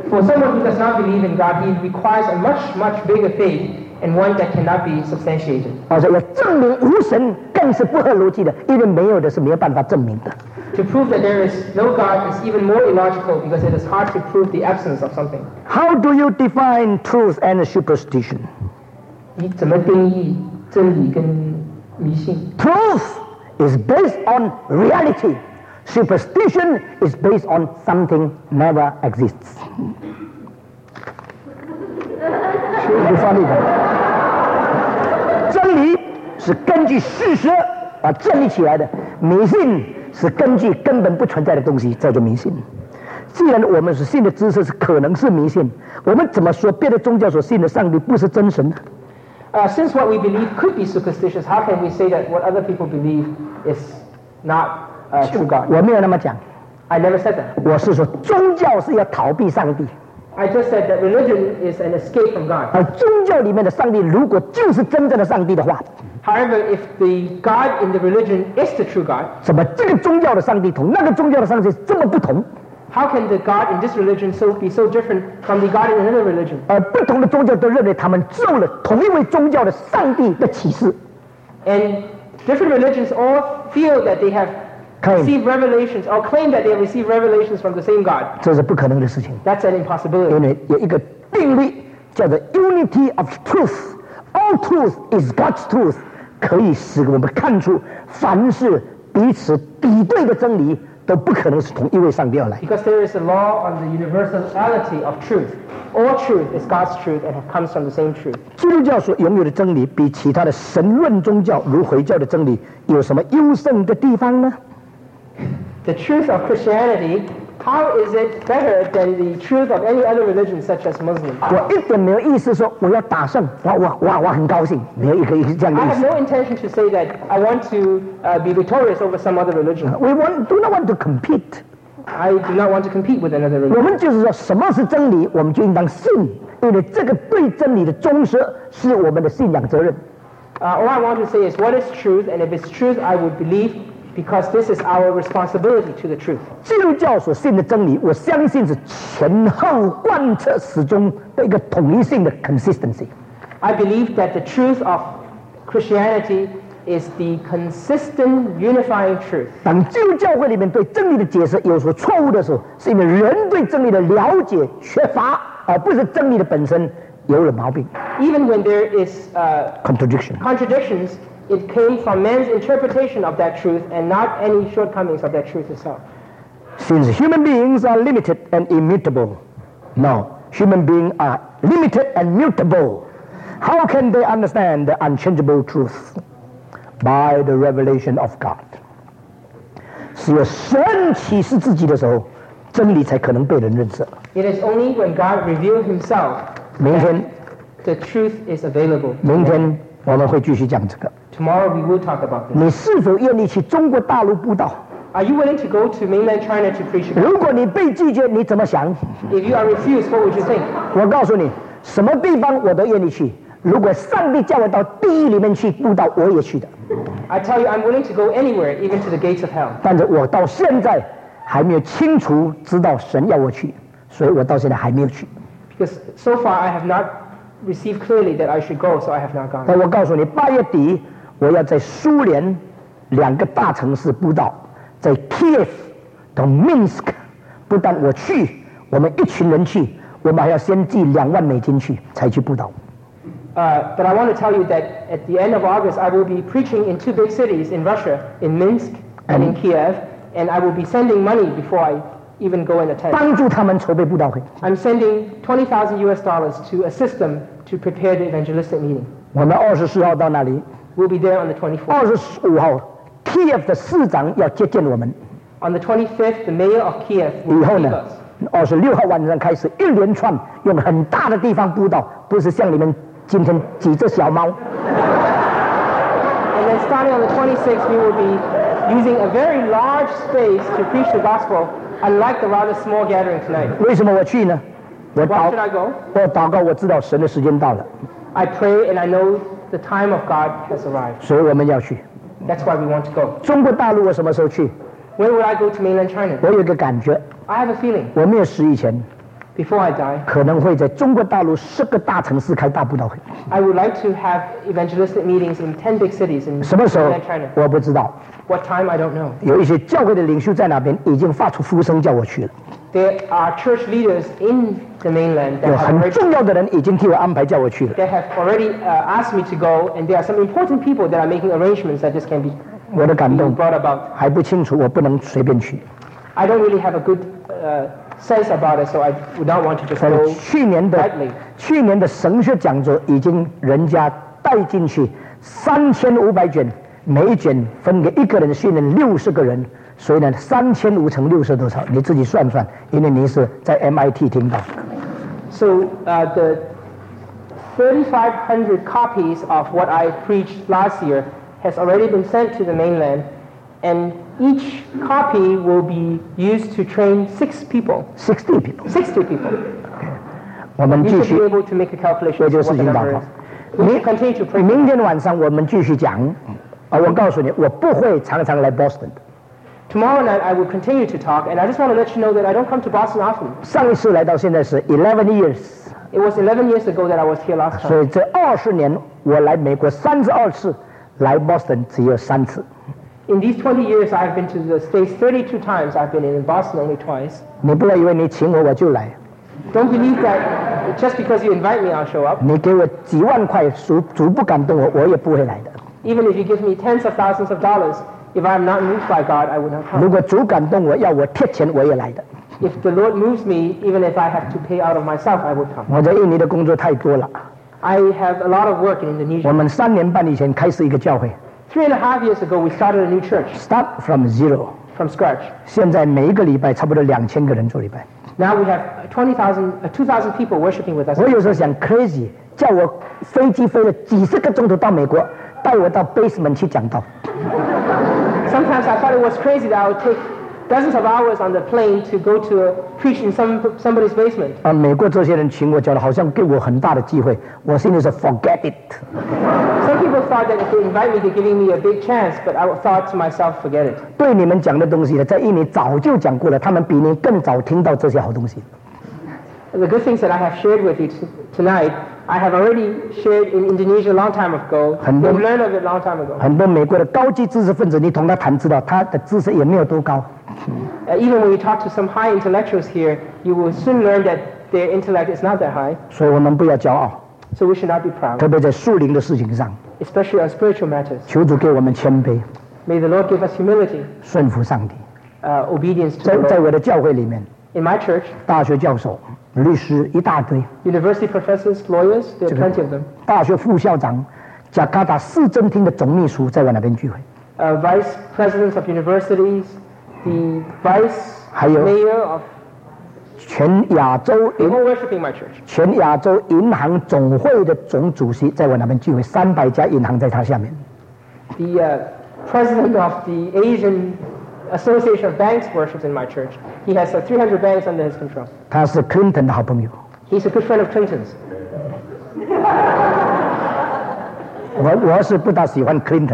[SPEAKER 2] For someone who does not believe in God, he requires a much, much bigger faith and one that cannot be substantiated.
[SPEAKER 1] 而且要证明无神更是不合逻辑的，因为没有的是没有办法证明的。
[SPEAKER 2] To prove that there is no God is even more illogical because it is hard to prove the absence of something.
[SPEAKER 1] How do you define truth and superstition?
[SPEAKER 2] 你怎么定义真理跟迷信？
[SPEAKER 1] Truth is based on reality. Superstition is based on something never exists. 你翻译的。真理是根据事实而建立起来的，迷信是根据根本不存在的东西叫做迷信。既然我们所信的知识是可能是迷信，我们怎么说别的宗教所信的上帝不是真神呢？
[SPEAKER 2] Uh, since what we believe could be superstitious, how can we say that what other people believe is not uh, true God?
[SPEAKER 1] 我没有那么讲，
[SPEAKER 2] I never said that.
[SPEAKER 1] 我是说宗教是要逃避上帝，
[SPEAKER 2] I just said that religion is an escape from God.
[SPEAKER 1] 而宗教里面的上帝如果就是真正的上帝的话，
[SPEAKER 2] However, if the God in the religion is the true God,
[SPEAKER 1] 怎么这个宗教的上帝同那个宗教的上帝这么不同？
[SPEAKER 2] how can the God in this religion so be so different from the God in another religion?
[SPEAKER 1] 而不同的宗教都认为他们受了同一位宗教的上帝的启示。
[SPEAKER 2] And different religions all feel that they have
[SPEAKER 1] Claim.
[SPEAKER 2] received revelations or claim that they have received revelations from the same God.
[SPEAKER 1] 这是不可能的事情，
[SPEAKER 2] That's an
[SPEAKER 1] 因
[SPEAKER 2] impossibility.
[SPEAKER 1] 为有一个定律叫做 unity of truth。All truth is God's truth， 可以使我们看出，凡是彼此敌对的真理，都不可能是同一位上帝而来。
[SPEAKER 2] Because there is a law on the universality of truth. All truth is God's truth and it comes from the same truth.
[SPEAKER 1] 基督教所拥有的真理，比其他的神论宗教如回教的真理有什么优胜的地方呢？
[SPEAKER 2] The truth of Christianity, how is it better than the truth of any other religion such as Muslim?
[SPEAKER 1] 我一点没有意思说我要打胜，我我我我很高兴，没有一个这样的
[SPEAKER 2] I
[SPEAKER 1] 意
[SPEAKER 2] have
[SPEAKER 1] 思。
[SPEAKER 2] no intention to say that I want to uh, be victorious over some other religion.
[SPEAKER 1] We want do not want to compete。
[SPEAKER 2] I do not want to compete with another
[SPEAKER 1] 我
[SPEAKER 2] religion.
[SPEAKER 1] 们就是说什么是真理，我们就应当信，因为这个对真理的忠实是我们的信仰责任。
[SPEAKER 2] Uh, all I want to say is what is truth, and if it's truth, I would believe because this is our responsibility to the truth.
[SPEAKER 1] 基督教所信的真理，我相信是前后贯彻始终的一个统一性的 consistency。
[SPEAKER 2] I believe that the truth of Christianity is the consistent unifying truth.
[SPEAKER 1] 当基督教会里面对真理的解释有所错误的时候，是因为人对真理的了解缺乏，而不是真理的本身有了毛病
[SPEAKER 2] Even when there is uh,
[SPEAKER 1] contradiction。
[SPEAKER 2] contradictions, it came from man's interpretation of that truth and not any shortcomings of that truth itself.
[SPEAKER 1] Since human beings are limited and immutable, no, human beings are limited and mutable. How can they understand the unchangeable truth? By the revelation of God. 只有神启示自己的时候，真理才可能被人认识。
[SPEAKER 2] It is only when God revealed himself
[SPEAKER 1] 明天，
[SPEAKER 2] the truth is available.
[SPEAKER 1] 明天我们会继续讲这个。
[SPEAKER 2] Tomorrow we will talk about this.
[SPEAKER 1] 你是否愿意去中国大陆布道？
[SPEAKER 2] Are you willing to go to mainland China to preach?
[SPEAKER 1] 如果你被拒绝，你怎么想？
[SPEAKER 2] If you are refused, what would you think?
[SPEAKER 1] 我告诉你，什么地方我都愿意去。如果上帝叫我到地狱里面去布道，我也去的。
[SPEAKER 2] I tell you, I'm willing to go anywhere, even to the gates of hell.
[SPEAKER 1] 但是我到现在还没有清楚知道神要我去，所以我到现在还没有去。
[SPEAKER 2] Because so far I have not received clearly that I should go, so I have not
[SPEAKER 1] 但
[SPEAKER 2] gone.
[SPEAKER 1] 我告诉你，八月底我要在苏联两个大城市布道，在 Kiev 和 Minsk。不但我去，我们一群人去，我们还要先寄两万美金去才去布道。
[SPEAKER 2] Uh, but I want to tell you that at the end of August, I will be preaching in two big cities in Russia, in Minsk and in Kiev, and I will be sending money before I even go and attend.
[SPEAKER 1] 帮助他们筹备布道会。
[SPEAKER 2] I'm sending twenty thousand U S dollars to assist them to prepare the evangelistic meeting.
[SPEAKER 1] 我们二十四号到那里，
[SPEAKER 2] We'll be there on the twenty-fourth.
[SPEAKER 1] 二十五号 Kiev 的市长要接见我们。
[SPEAKER 2] On the twenty-fifth, the mayor of Kiev
[SPEAKER 1] 以
[SPEAKER 2] will
[SPEAKER 1] 后
[SPEAKER 2] receive
[SPEAKER 1] 呢
[SPEAKER 2] us.
[SPEAKER 1] 二十六号晚上开始一连串用很大的地方布道，不是像你们今天几只小猫。
[SPEAKER 2] And then starting on the twenty-sixth, we will be using a very large space to preach the gospel, unlike the rather small gathering tonight.
[SPEAKER 1] 为什么我去呢？我
[SPEAKER 2] Why
[SPEAKER 1] 祷
[SPEAKER 2] should I go?
[SPEAKER 1] 我祷告，我知道神的时间到了，
[SPEAKER 2] I pray and I know the time of God has arrived.
[SPEAKER 1] 所以我们要去。
[SPEAKER 2] That's why we want to go.
[SPEAKER 1] 中国大陆我什么时候去？
[SPEAKER 2] When will I go to mainland China?
[SPEAKER 1] 我有一个感觉，
[SPEAKER 2] I have a feeling,
[SPEAKER 1] 我没有死以前，
[SPEAKER 2] before I die,
[SPEAKER 1] 可能会在中国大陆十个大城市开大布道会。
[SPEAKER 2] I would like to have evangelistic meetings in ten big cities in
[SPEAKER 1] 什么时候
[SPEAKER 2] mainland China.
[SPEAKER 1] 我不知道，
[SPEAKER 2] What time, I don't know.
[SPEAKER 1] 有一些教会的领袖在那边已经发出呼声叫我去了，
[SPEAKER 2] There are church leaders in the mainland
[SPEAKER 1] 有
[SPEAKER 2] that have
[SPEAKER 1] 很
[SPEAKER 2] already,
[SPEAKER 1] 重要的人已经替我安排叫我去了。
[SPEAKER 2] that have already uh, asked me to go, and there are some important people that are making arrangements that this can be
[SPEAKER 1] 我的感
[SPEAKER 2] being
[SPEAKER 1] 动
[SPEAKER 2] brought about.
[SPEAKER 1] 还不清楚，我不能随便去。
[SPEAKER 2] I don't really have a good uh, sense about it, so I would not want to just
[SPEAKER 1] 所以
[SPEAKER 2] go
[SPEAKER 1] 去年的
[SPEAKER 2] lightly.
[SPEAKER 1] 去年的神学讲座已经人家带进去三千五百卷，每一卷分给一个人训练六十个人，所以呢，三千五乘六是多少？你自己算算，因为你是在 M I T 听到。
[SPEAKER 2] So uh, the thirty-five hundred copies of what I preached last year has already been sent to the mainland, and each copy will be used to train six people,
[SPEAKER 1] sixty people，
[SPEAKER 2] sixty people.
[SPEAKER 1] 我们
[SPEAKER 2] You
[SPEAKER 1] 继
[SPEAKER 2] should
[SPEAKER 1] 续
[SPEAKER 2] be able to make a calculation
[SPEAKER 1] 为
[SPEAKER 2] of
[SPEAKER 1] 这个
[SPEAKER 2] what
[SPEAKER 1] 事
[SPEAKER 2] the
[SPEAKER 1] 情祷
[SPEAKER 2] number
[SPEAKER 1] 告
[SPEAKER 2] is. We should continue to pray.
[SPEAKER 1] 明天晚上我们继续讲，啊，我告诉你，我不会常常来 Boston 的。
[SPEAKER 2] Tomorrow night I will continue to talk, and I just want to let you know that I don't come to Boston often.
[SPEAKER 1] 上一次来到现在是 eleven years，
[SPEAKER 2] It was eleven years ago that I was here last
[SPEAKER 1] 所
[SPEAKER 2] time.
[SPEAKER 1] 以这二十年我来美国三十二次，来 Boston 只有三次。
[SPEAKER 2] In these twenty years, I've been to the States thirty-two times. I've been in Boston only twice.
[SPEAKER 1] 你不要以为你请我我就来，
[SPEAKER 2] Don't believe that just because you invite me, I'll show up.
[SPEAKER 1] 你给我几万块，足足不感动我，我也不会来的。
[SPEAKER 2] Even if you give me tens of thousands of dollars, if I'm not moved by God, I would not
[SPEAKER 1] 如
[SPEAKER 2] come.
[SPEAKER 1] 果主感动我，要我贴钱，我也来的。
[SPEAKER 2] If the Lord moves me, even if I have to pay out of myself, I would come.
[SPEAKER 1] 我在印尼的工作太多了，
[SPEAKER 2] I have a lot of work in
[SPEAKER 1] 我
[SPEAKER 2] Indonesia.
[SPEAKER 1] 们三年半以前开始一个教会
[SPEAKER 2] Three and a half years ago, we started a new church
[SPEAKER 1] ，start from zero，
[SPEAKER 2] from scratch.
[SPEAKER 1] 现在每一个礼拜差不多两千个人做礼拜。
[SPEAKER 2] Now we have twenty thousand, uh, two thousand people worshiping with us.
[SPEAKER 1] 我有时候想 crazy， 叫我飞机飞了几十个钟头到美国，带我到 basement 去讲道。
[SPEAKER 2] Sometimes I thought it was crazy that I would take dozens of hours on the plane to go to a, preach in some, somebody's basement.
[SPEAKER 1] 啊，美国这些人请我，讲的好像给我很大的机会，我心里说 forget it。
[SPEAKER 2] Some people thought that if they invite me, they're giving me a big chance, but I thought to myself, forget it.
[SPEAKER 1] 对你们讲的东西呢，在印尼早就讲过了，他们比你更早听到这些好东西。
[SPEAKER 2] The good things that I have shared with you t- tonight, I have already shared in Indonesia a long time ago.
[SPEAKER 1] And
[SPEAKER 2] They've
[SPEAKER 1] then-
[SPEAKER 2] learned of it a long time ago.
[SPEAKER 1] 很多美国的高级知识分子，你同他谈，知道他的知识也没有多高。
[SPEAKER 2] Uh, even when you talk to some high intellectuals here, you will soon learn that their intellect is not that high.
[SPEAKER 1] 所以我们不要骄傲，
[SPEAKER 2] So we should not be proud,
[SPEAKER 1] 特别在属灵的事情上，
[SPEAKER 2] especially on spiritual matters.
[SPEAKER 1] 求主给我们谦卑，
[SPEAKER 2] May the Lord give us humility,
[SPEAKER 1] 顺服上帝。
[SPEAKER 2] uh, obedience to
[SPEAKER 1] 在
[SPEAKER 2] the
[SPEAKER 1] 在
[SPEAKER 2] Lord.
[SPEAKER 1] 我的教会里面，
[SPEAKER 2] In my church,
[SPEAKER 1] 大学教授、律师一大堆，
[SPEAKER 2] university professors, lawyers, there are plenty of them.
[SPEAKER 1] 大学副校长、加拿大市政厅的总秘书在我那边聚会，
[SPEAKER 2] Uh, vice presidents of universities, the vice
[SPEAKER 1] 还有
[SPEAKER 2] mayor of,
[SPEAKER 1] 全亚洲
[SPEAKER 2] they
[SPEAKER 1] 银
[SPEAKER 2] all worshiping my church.
[SPEAKER 1] 全亚洲银行总会的总主席在我那边聚会，三百家银行在他下面。
[SPEAKER 2] The uh, president of the Asian Association of Banks worships in my church. He has uh, three hundred banks under his control.
[SPEAKER 1] 他是 Clinton 的好朋友，
[SPEAKER 2] He's a good friend of Clinton's.
[SPEAKER 1] 我我是不大喜欢 Clinton。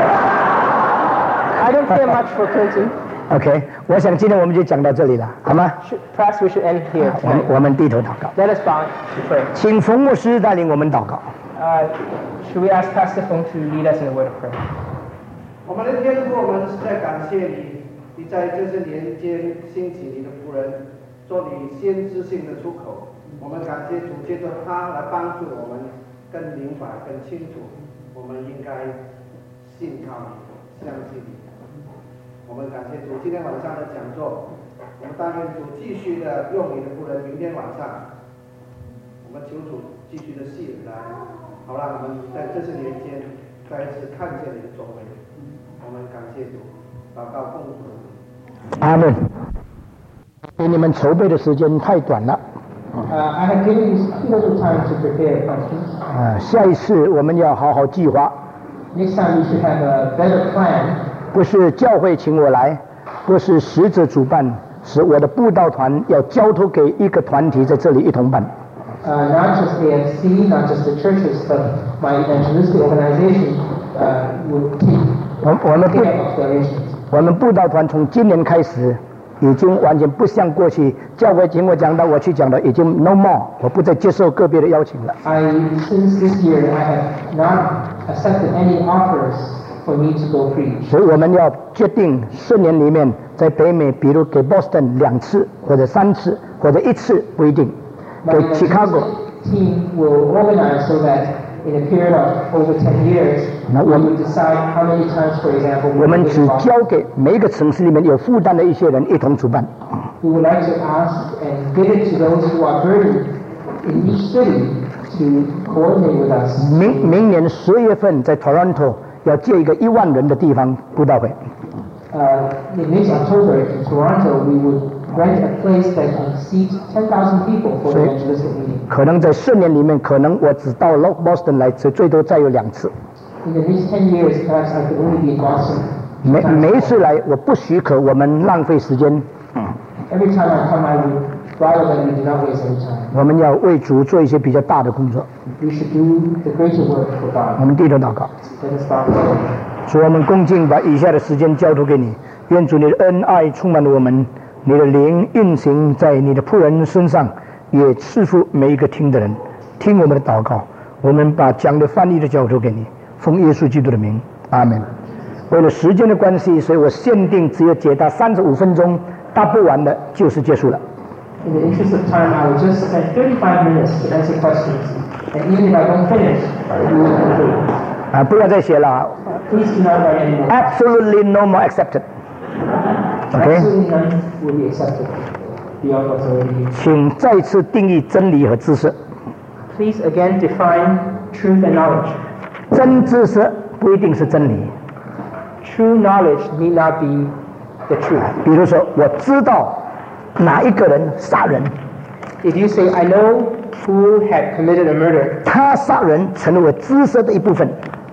[SPEAKER 2] I don't care much for Clinton.
[SPEAKER 1] OK， 我想今天我们就讲到这里了，好吗？
[SPEAKER 2] Should, perhaps we should end here
[SPEAKER 1] 我们
[SPEAKER 2] tonight.
[SPEAKER 1] 我们低头祷告，
[SPEAKER 2] Let us bow to pray.
[SPEAKER 1] 请冯牧师带领我们祷告。
[SPEAKER 2] Uh, should we ask Pastor Feng to lead us in a word of prayer?
[SPEAKER 3] 我们的天父，我们实在感谢你，你在这些年间兴起你的仆人，做你先知性的出口。我们感谢主，借着他来帮助我们更明白、更清楚，我们应该信靠你，相信你。我们感谢主，今天晚上的讲座，我们但愿主继续的用你的仆人，明天晚上，我们求主继续的吸引来，好让我们在这些年间再一次看见你的作为。我们感谢主，祷告奉主的名。
[SPEAKER 1] 阿门。给你们筹备的时间太短了，
[SPEAKER 2] Uh, I have given you too little time to prepare questions.
[SPEAKER 1] 啊、下一次我们要好好计划，
[SPEAKER 2] Next time we should have a better plan.
[SPEAKER 1] 不是教会请我来，不是使者主办，是我的布道团要交托给一个团体在这里一同办。
[SPEAKER 2] Uh, not just A F C, not just the churches, but my evangelistic organization uh, will take
[SPEAKER 1] 我我们布
[SPEAKER 2] care of the arrangements.
[SPEAKER 1] 我们布道团从今年开始， 已经完全不像过去教会请我讲到我去讲的，已经 no more， 我不再接受个别的邀请了。
[SPEAKER 2] I since this year I have not accepted any offers for me to go preach.
[SPEAKER 1] 所以我们要决定四年里面在北美，比如给 Boston 两次或者三次或者一次不一定，给 Chicago
[SPEAKER 2] team will organize so that in a period of over ten years, we will decide how many times, for example,
[SPEAKER 1] 我们只交给每一个城市里面有负担的一些人一同主办。
[SPEAKER 2] We would like to ask and give it to those who are burdened in each city to coordinate with us.
[SPEAKER 1] 明明年十月份在 Toronto 要借一个一万人的地方布道会。
[SPEAKER 2] Uh, in next October in Toronto, we would rent a place that can seat ten thousand people for the evangelistic meeting.
[SPEAKER 1] 可能在四年里面，可能我只到 Boston 来，最多再有两次。
[SPEAKER 2] In the next ten years, perhaps I could only be in Boston.
[SPEAKER 1] 每每一次来，我不许可我们浪费时间。
[SPEAKER 2] Every time I come, I would rather that we do not waste any time.
[SPEAKER 1] 我们要为主做一些比较大的工作。
[SPEAKER 2] We should do the greater work for God.
[SPEAKER 1] 我们低头祷告。
[SPEAKER 2] Let us bow down.
[SPEAKER 1] 主，我们恭敬把以下的时间交托给你，愿主你的恩爱充满了我们，你的灵运行在你的仆人身上，也赐福每一个听的人。听我们的祷告，我们把讲的翻译的交托给你，奉耶稣基督的名，阿门。为了时间的关系，所以我限定只有解答三十五分钟，答不完的就是结束了。
[SPEAKER 2] In the interest of time, I will just spend thirty-five minutes to answer questions, and even if I don't finish, we will conclude.
[SPEAKER 1] 啊，不要再写了。
[SPEAKER 2] Please do not write anymore.
[SPEAKER 1] Absolutely no more accepted. Okay.
[SPEAKER 2] Absolutely none will be accepted beyond what's already here.
[SPEAKER 1] 请再次定义真理和知识。
[SPEAKER 2] Please again define truth and knowledge.
[SPEAKER 1] 真知识不一定是真理。
[SPEAKER 2] True knowledge need not be the truth.
[SPEAKER 1] 比如说，我知道哪一个人杀人。
[SPEAKER 2] If you say, I know who had committed a murder,
[SPEAKER 1] 他杀人成为知识的一部分。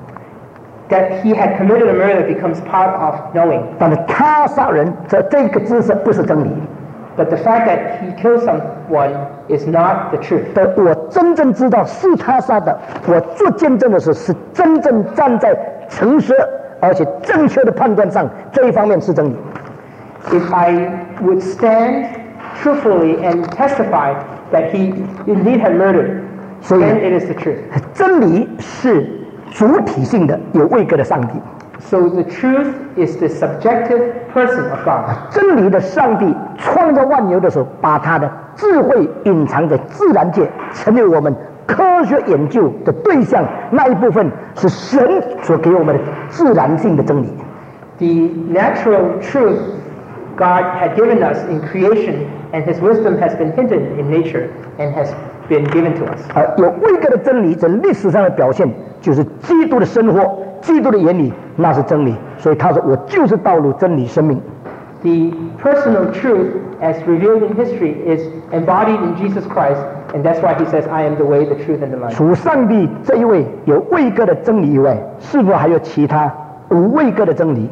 [SPEAKER 2] that he had committed a murder becomes part of knowing.
[SPEAKER 1] 但是他杀人这这个知识不是真理。
[SPEAKER 2] But the fact that he killed someone is not the truth.
[SPEAKER 1] 但我真正知道是他杀的，我做见证的时候是真正站在诚实而且正确的判断上，这一方面是真理。
[SPEAKER 2] If I would stand truthfully and testify that he indeed had murdered, then it is the truth.
[SPEAKER 1] 真理是主体性的，有位格的上帝。
[SPEAKER 2] So the truth is the subjective person of God.
[SPEAKER 1] 真理的上帝创造万有的时候，把他的智慧隐藏在自然界，成为我们科学研究的对象。那一部分是神所给我们的自然性的真理。
[SPEAKER 2] The natural truth God had given us in creation, and His wisdom has been hidden in nature and has been given to us.
[SPEAKER 1] 而有位格的真理在历史上的表现，就是基督的生活、基督的言语，那是真理。所以他说：“我就是道路、真理、生命。”
[SPEAKER 2] The personal truth, as revealed in history, is embodied in Jesus Christ, and that's why He says, "I am the way, the truth, and the life."
[SPEAKER 1] 除上帝这一位有位格的真理以外，是否还有其他无位格的真理？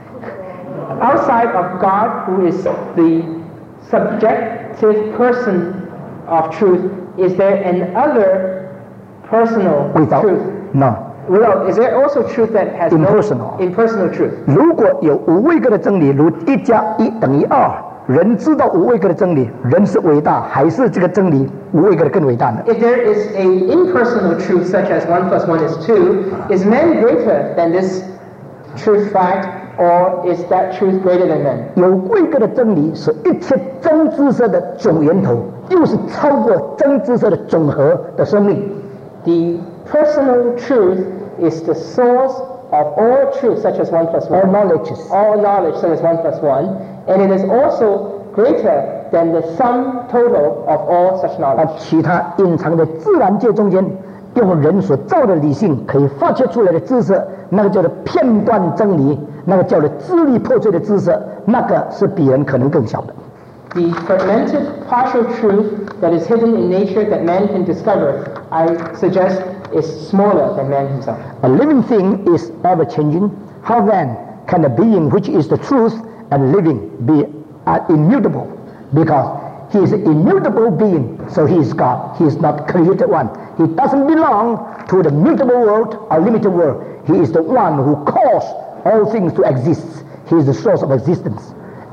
[SPEAKER 2] Outside of God, who is the subjective person of truth, is there another personal
[SPEAKER 1] Without,
[SPEAKER 2] truth?
[SPEAKER 1] no.
[SPEAKER 2] Well, is there also truth that has
[SPEAKER 1] Impersonal.
[SPEAKER 2] no impersonal truth?
[SPEAKER 1] 如果有无位格的真理，如一加一等于二，人知道无位格的真理，人是伟大，还是这个真理无位格的更伟大呢？
[SPEAKER 2] If there is a impersonal truth such as one plus one is two, is man greater than this truth fact, or is that truth greater than man?
[SPEAKER 1] 有位格的真理是一切真知识的总源头，又是超过真知识的总和的生命。
[SPEAKER 2] The personal truth is the source of all truth, such as one plus one.
[SPEAKER 1] All knowledges.
[SPEAKER 2] All knowledge, such as one plus one, and it is also greater than the sum total of all such
[SPEAKER 1] 而
[SPEAKER 2] knowledge.
[SPEAKER 1] 其他隐藏在自然界中间，用人所造的理性可以发掘出来的知识，那个叫做片段真理，那个叫做支离破碎的知识，那个是比人可能更小的。
[SPEAKER 2] The fragmented partial truth that is hidden in nature that man can discover, I suggest, is smaller than man himself.
[SPEAKER 1] A living thing is ever changing. How then can a being which is the truth and living be uh, immutable? Because he is an immutable being, so he is God. He is not created one. He doesn't belong to the mutable world or limited world. He is the one who caused all things to exist. He is the source of existence.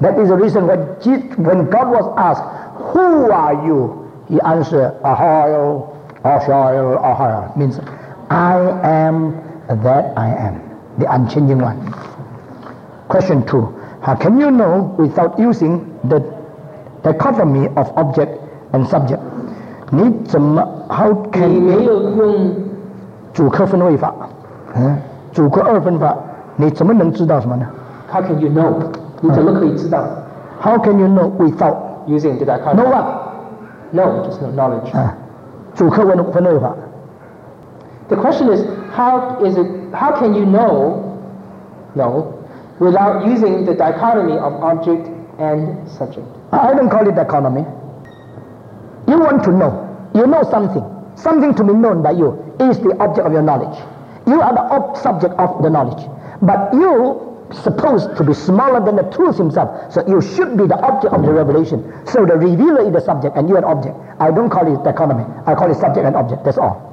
[SPEAKER 1] That is the reason when, Jesus, when God was asked, who are you? He answered, Ahio, Ahio, Ahio. Means, I am that I am, the unchanging one. Question two. How can you know without using the dichotomy of object and subject? 你怎么 how can
[SPEAKER 2] 你没有用
[SPEAKER 1] 主客分位法，嗯，主客二分法，你怎么能知道什么呢
[SPEAKER 2] How can you know? 你怎么可以知道
[SPEAKER 1] ？How can you know without
[SPEAKER 2] using the dichotomy?
[SPEAKER 1] know what？
[SPEAKER 2] No, just no knowledge.
[SPEAKER 1] 啊，主客分分位法。
[SPEAKER 2] The question is, how is it? How can you know? No, without using the dichotomy of object and subject.
[SPEAKER 1] I don't call it dichotomy. You want to know. You know something. Something to be known by you is the object of your knowledge. You are the ob- subject of the knowledge. But you supposed to be smaller than the truth himself. So you should be the object of the revelation. So the revealer is the subject and you are an object. I don't call it dichotomy. I call it subject and object. That's all.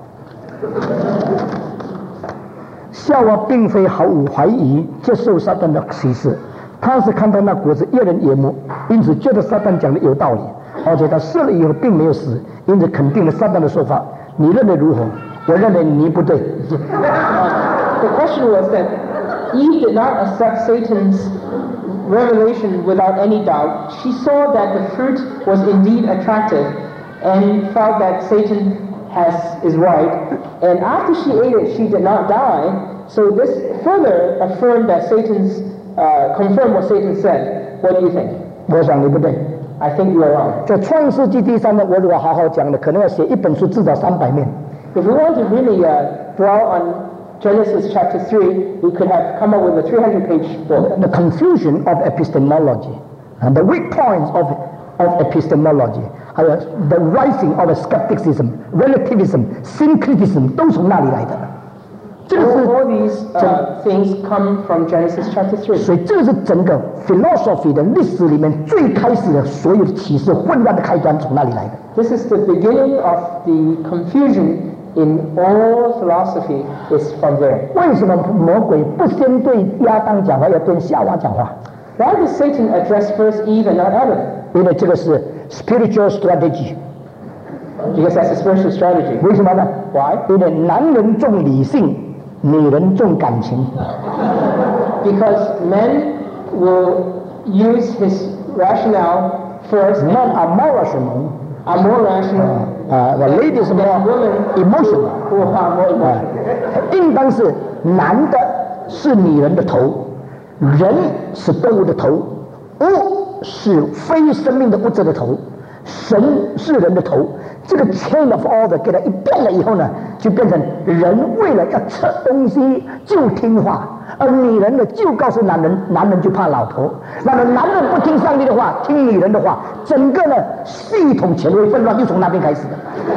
[SPEAKER 1] 夏娃并非毫无怀疑接受撒旦的启示，他是看到那果子悦人眼目，因此觉得撒旦讲的有道理，而且他射了以后并没有死，因此肯定了撒旦的说法。你认为如何？我认为你不对。
[SPEAKER 2] The question was that Eve did not accept Satan's revelation without any doubt. She saw that the fruit was indeed attractive and felt that Satan has is right. And after she ate it, she did not die. So this further affirmed that Satan's uh, confirmed what Satan said. What do you think?
[SPEAKER 1] 我想你不对。
[SPEAKER 2] I think you are wrong.
[SPEAKER 1] 在创世纪第三呢，我如果好好讲的，可能要写一本书，至少三百面。
[SPEAKER 2] If we want to really uh, dwell on Genesis chapter three, we could have come up with a three hundred page book.
[SPEAKER 1] The confusion of epistemology and the weak points of of epistemology, 还有 the rising of skepticism, relativism, syncretism 都从那里来的。这个
[SPEAKER 2] All,
[SPEAKER 1] 是
[SPEAKER 2] all these uh, things come from Genesis chapter three.
[SPEAKER 1] 所以这个是整个 philosophy 的历史里面最开始的所有的启示混乱的开端从那里来的。
[SPEAKER 2] This is the beginning of the confusion in all philosophy is from there.
[SPEAKER 1] 为什么魔鬼不先对亚当讲话，要对夏娃讲话？
[SPEAKER 2] Why does Satan address first Eve and not Adam?
[SPEAKER 1] 因为这个是 spiritual strategy。
[SPEAKER 2] Because that's a spiritual strategy.
[SPEAKER 1] 为什么呢？
[SPEAKER 2] Why?
[SPEAKER 1] 因为男人重理性，女人重感情。
[SPEAKER 2] Because men will use his rationale first,
[SPEAKER 1] Men are more rational.
[SPEAKER 2] are more rational,
[SPEAKER 1] Uh, the ladies are
[SPEAKER 2] than
[SPEAKER 1] more
[SPEAKER 2] women
[SPEAKER 1] emotional.
[SPEAKER 2] who are more
[SPEAKER 1] 啊
[SPEAKER 2] emotional.
[SPEAKER 1] 应当是男的是女人的头，人是动物的头，物是非生命的物质的头，神是人的头。这个 chain of order 给它一变了以后呢，就变成人为了要吃东西就听话，而女人呢就告诉男人，男人就怕老婆。那么男人不听上帝的话，听女人的话，整个呢系统前卫纷乱就从那边开始的。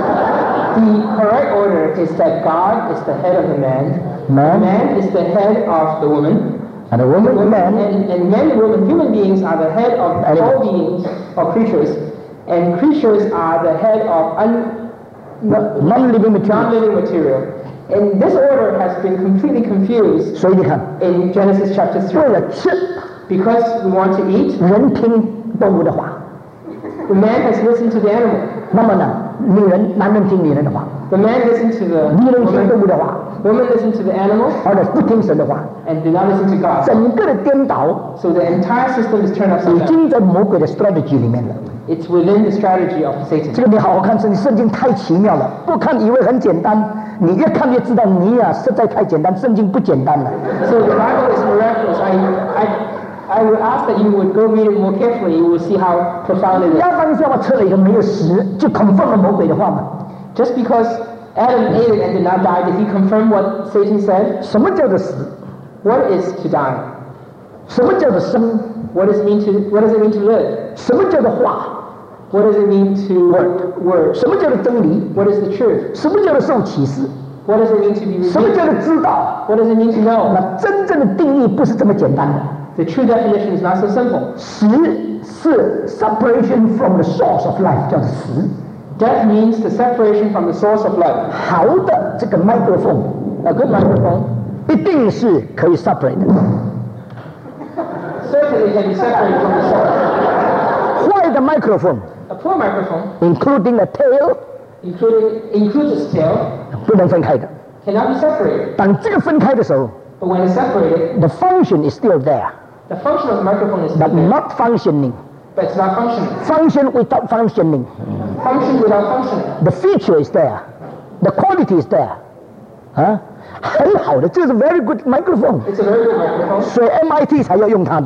[SPEAKER 2] The correct order is that God is the head of the man,
[SPEAKER 1] Man.
[SPEAKER 2] man is the head of the woman,
[SPEAKER 1] And a woman,
[SPEAKER 2] Women-
[SPEAKER 1] man,
[SPEAKER 2] and, and men and women, human beings are the head of all
[SPEAKER 1] Animals.
[SPEAKER 2] beings or creatures, and creatures are the head of un,
[SPEAKER 1] non-living material.
[SPEAKER 2] non-living material. And this order has been completely confused
[SPEAKER 1] 所以你看，
[SPEAKER 2] in Genesis chapter
[SPEAKER 1] 为
[SPEAKER 2] three.
[SPEAKER 1] 了吃，
[SPEAKER 2] Because we want to eat,
[SPEAKER 1] 人听动物的话，
[SPEAKER 2] the man has listened to the animal.
[SPEAKER 1] 那么呢，女人男人听女人的话，
[SPEAKER 2] The man listened to the
[SPEAKER 1] 女人听动
[SPEAKER 2] woman,
[SPEAKER 1] 物的话，
[SPEAKER 2] woman listened to the animal,
[SPEAKER 1] 而且不听神的话，
[SPEAKER 2] and did not listen to God.
[SPEAKER 1] 整个的颠倒
[SPEAKER 2] So the entire system is turned
[SPEAKER 1] 已
[SPEAKER 2] upside down.
[SPEAKER 1] 经在魔鬼的 strategy 里面了。
[SPEAKER 2] It's within the strategy of Satan.
[SPEAKER 1] 这个你好好看圣经，圣经太奇妙了，不看以为很简单，你越看越知道你呀、实在太简单，圣经不简单了。
[SPEAKER 2] So the Bible is miraculous. I, I, I would ask that you would go read it more carefully. You will see how profound it is.
[SPEAKER 1] 亚当夏娃吃了以后没有死，就 confirm 了魔鬼的话嘛。
[SPEAKER 2] Just because Adam ate it and did not die, did he confirm what Satan said?
[SPEAKER 1] 什么叫做死？
[SPEAKER 2] What is to die?
[SPEAKER 1] 什么叫做生？
[SPEAKER 2] What does it mean to What does it mean to live?
[SPEAKER 1] 什么叫做话？
[SPEAKER 2] What does it mean to word?
[SPEAKER 1] 什么叫做真理？
[SPEAKER 2] What is the truth?
[SPEAKER 1] 什么叫做受启示？
[SPEAKER 2] What does it mean to be
[SPEAKER 1] 什么
[SPEAKER 2] revealed?
[SPEAKER 1] 叫做知道？
[SPEAKER 2] What does it mean to know?
[SPEAKER 1] 那真正的定义不是这么简单的。
[SPEAKER 2] The true definition is not so simple.
[SPEAKER 1] 死是 separation from the source of life，叫死。
[SPEAKER 2] Death means the separation from the source of life.
[SPEAKER 1] 好的这个 microphone，
[SPEAKER 2] A good microphone
[SPEAKER 1] 一定是可以 separate 的。
[SPEAKER 2] certainly that it can be separated from the source.
[SPEAKER 1] While the microphone,
[SPEAKER 2] A poor microphone,
[SPEAKER 1] including the tail,
[SPEAKER 2] including includes its tail,
[SPEAKER 1] 不能分开的。
[SPEAKER 2] cannot be separated.
[SPEAKER 1] 当这个分开的时候
[SPEAKER 2] But when it's separated,
[SPEAKER 1] ，the function is still there,
[SPEAKER 2] the function of the microphone is still
[SPEAKER 1] but
[SPEAKER 2] there,
[SPEAKER 1] not functioning.
[SPEAKER 2] but it's not functioning.
[SPEAKER 1] Function without functioning.
[SPEAKER 2] Function without functioning.
[SPEAKER 1] The feature is there, the quality is there. 啊，很好的，这是 very good microphone，
[SPEAKER 2] It's a very good microphone.
[SPEAKER 1] 所以 M I T 才要用它的。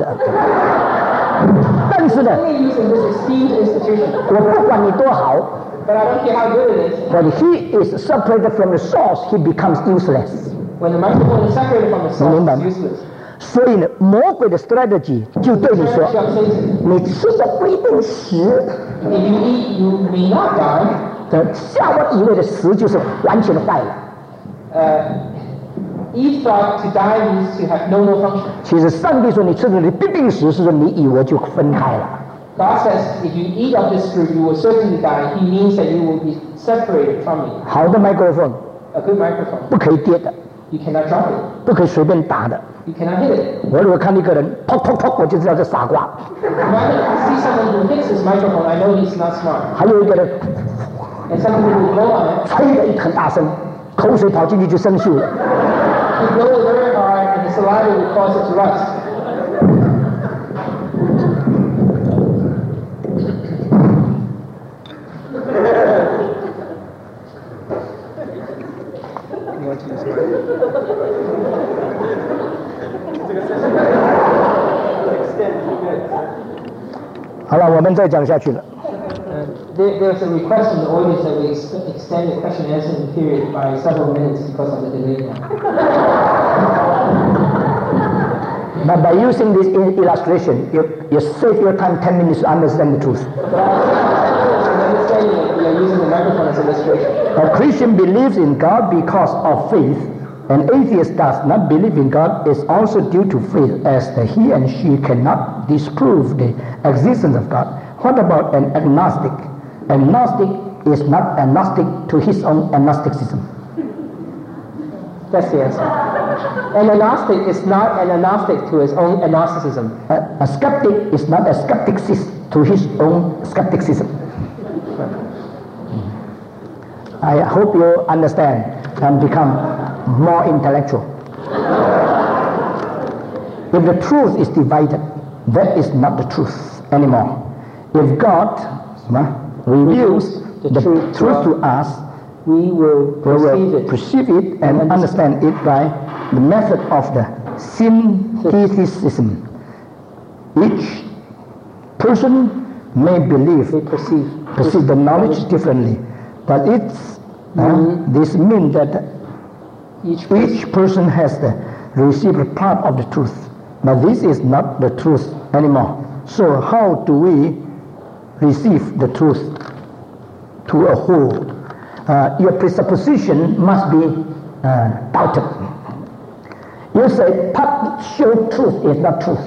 [SPEAKER 1] 但是呢，
[SPEAKER 2] Only used in this esteemed institution.
[SPEAKER 1] 我不管你多好
[SPEAKER 2] But I don't care how good it is.
[SPEAKER 1] ，when he is separated from the source, he becomes useless.
[SPEAKER 2] When the microphone is separated from the source,
[SPEAKER 1] 明白
[SPEAKER 2] it's
[SPEAKER 1] 吗？
[SPEAKER 2] useless.
[SPEAKER 1] 所以呢，魔鬼的 strategy 就对你说
[SPEAKER 2] Church of Satan.
[SPEAKER 1] 你吃的不一定死，
[SPEAKER 2] If you eat, you may not die.
[SPEAKER 1] 的夏娃以为的死就是完全坏了。
[SPEAKER 2] Uh, Eve thought to die means to have no more function.
[SPEAKER 1] 其实上帝说你吃的你必定死，是说你以为就分开了。
[SPEAKER 2] God says if you eat of this fruit, you will certainly die. He means that you will be separated from me.
[SPEAKER 1] 好的 microphone
[SPEAKER 2] A good microphone.
[SPEAKER 1] 不可以跌的，
[SPEAKER 2] You cannot drop it.
[SPEAKER 1] 不可以随便打的。
[SPEAKER 2] You cannot hit it.
[SPEAKER 1] 我如果看一个人砰砰砰，我就知道这傻瓜。
[SPEAKER 2] If I see someone who hits his microphone, I know he's not smart.
[SPEAKER 1] 还有一个人
[SPEAKER 2] And someone who will blow on it,
[SPEAKER 1] 吹得很大声，口水跑进去就生锈了。
[SPEAKER 2] he blow it very hard, and the saliva will cause it to rust. 好了，我们再讲下去了。 Uh, there, there's a request from the audience that we ex- extend the question and answer period by several minutes because of the delay now.
[SPEAKER 1] But by using this i- illustration, you, you save your time ten minutes to understand the truth.
[SPEAKER 2] But I understanding that we are using the microphone as an illustration.
[SPEAKER 1] A Christian believes in God because of faith. An atheist does not believe in God is also due to faith, as the he and she cannot disprove the existence of God. What about an agnostic? Agnostic is not agnostic to his own agnosticism.
[SPEAKER 2] That's the answer. An agnostic is not an agnostic to his own agnosticism.
[SPEAKER 1] A, a skeptic is not a skepticist to his own skepticism. I hope you understand and become more intellectual. If the truth is divided, that is not the truth anymore. If God uh, reveals the, the truth, truth to us,
[SPEAKER 2] we will
[SPEAKER 1] we will
[SPEAKER 2] perceive it.
[SPEAKER 1] perceive it and understand it by the method of the synthesis. Each person may believe,
[SPEAKER 2] We perceive.
[SPEAKER 1] perceive the knowledge differently, but it's uh, this means that
[SPEAKER 2] Each
[SPEAKER 1] each person has the received part of the truth, but this is not the truth anymore. So how do we receive the truth to a whole? Uh, your presupposition must be uh, doubted. You say partial truth is not truth,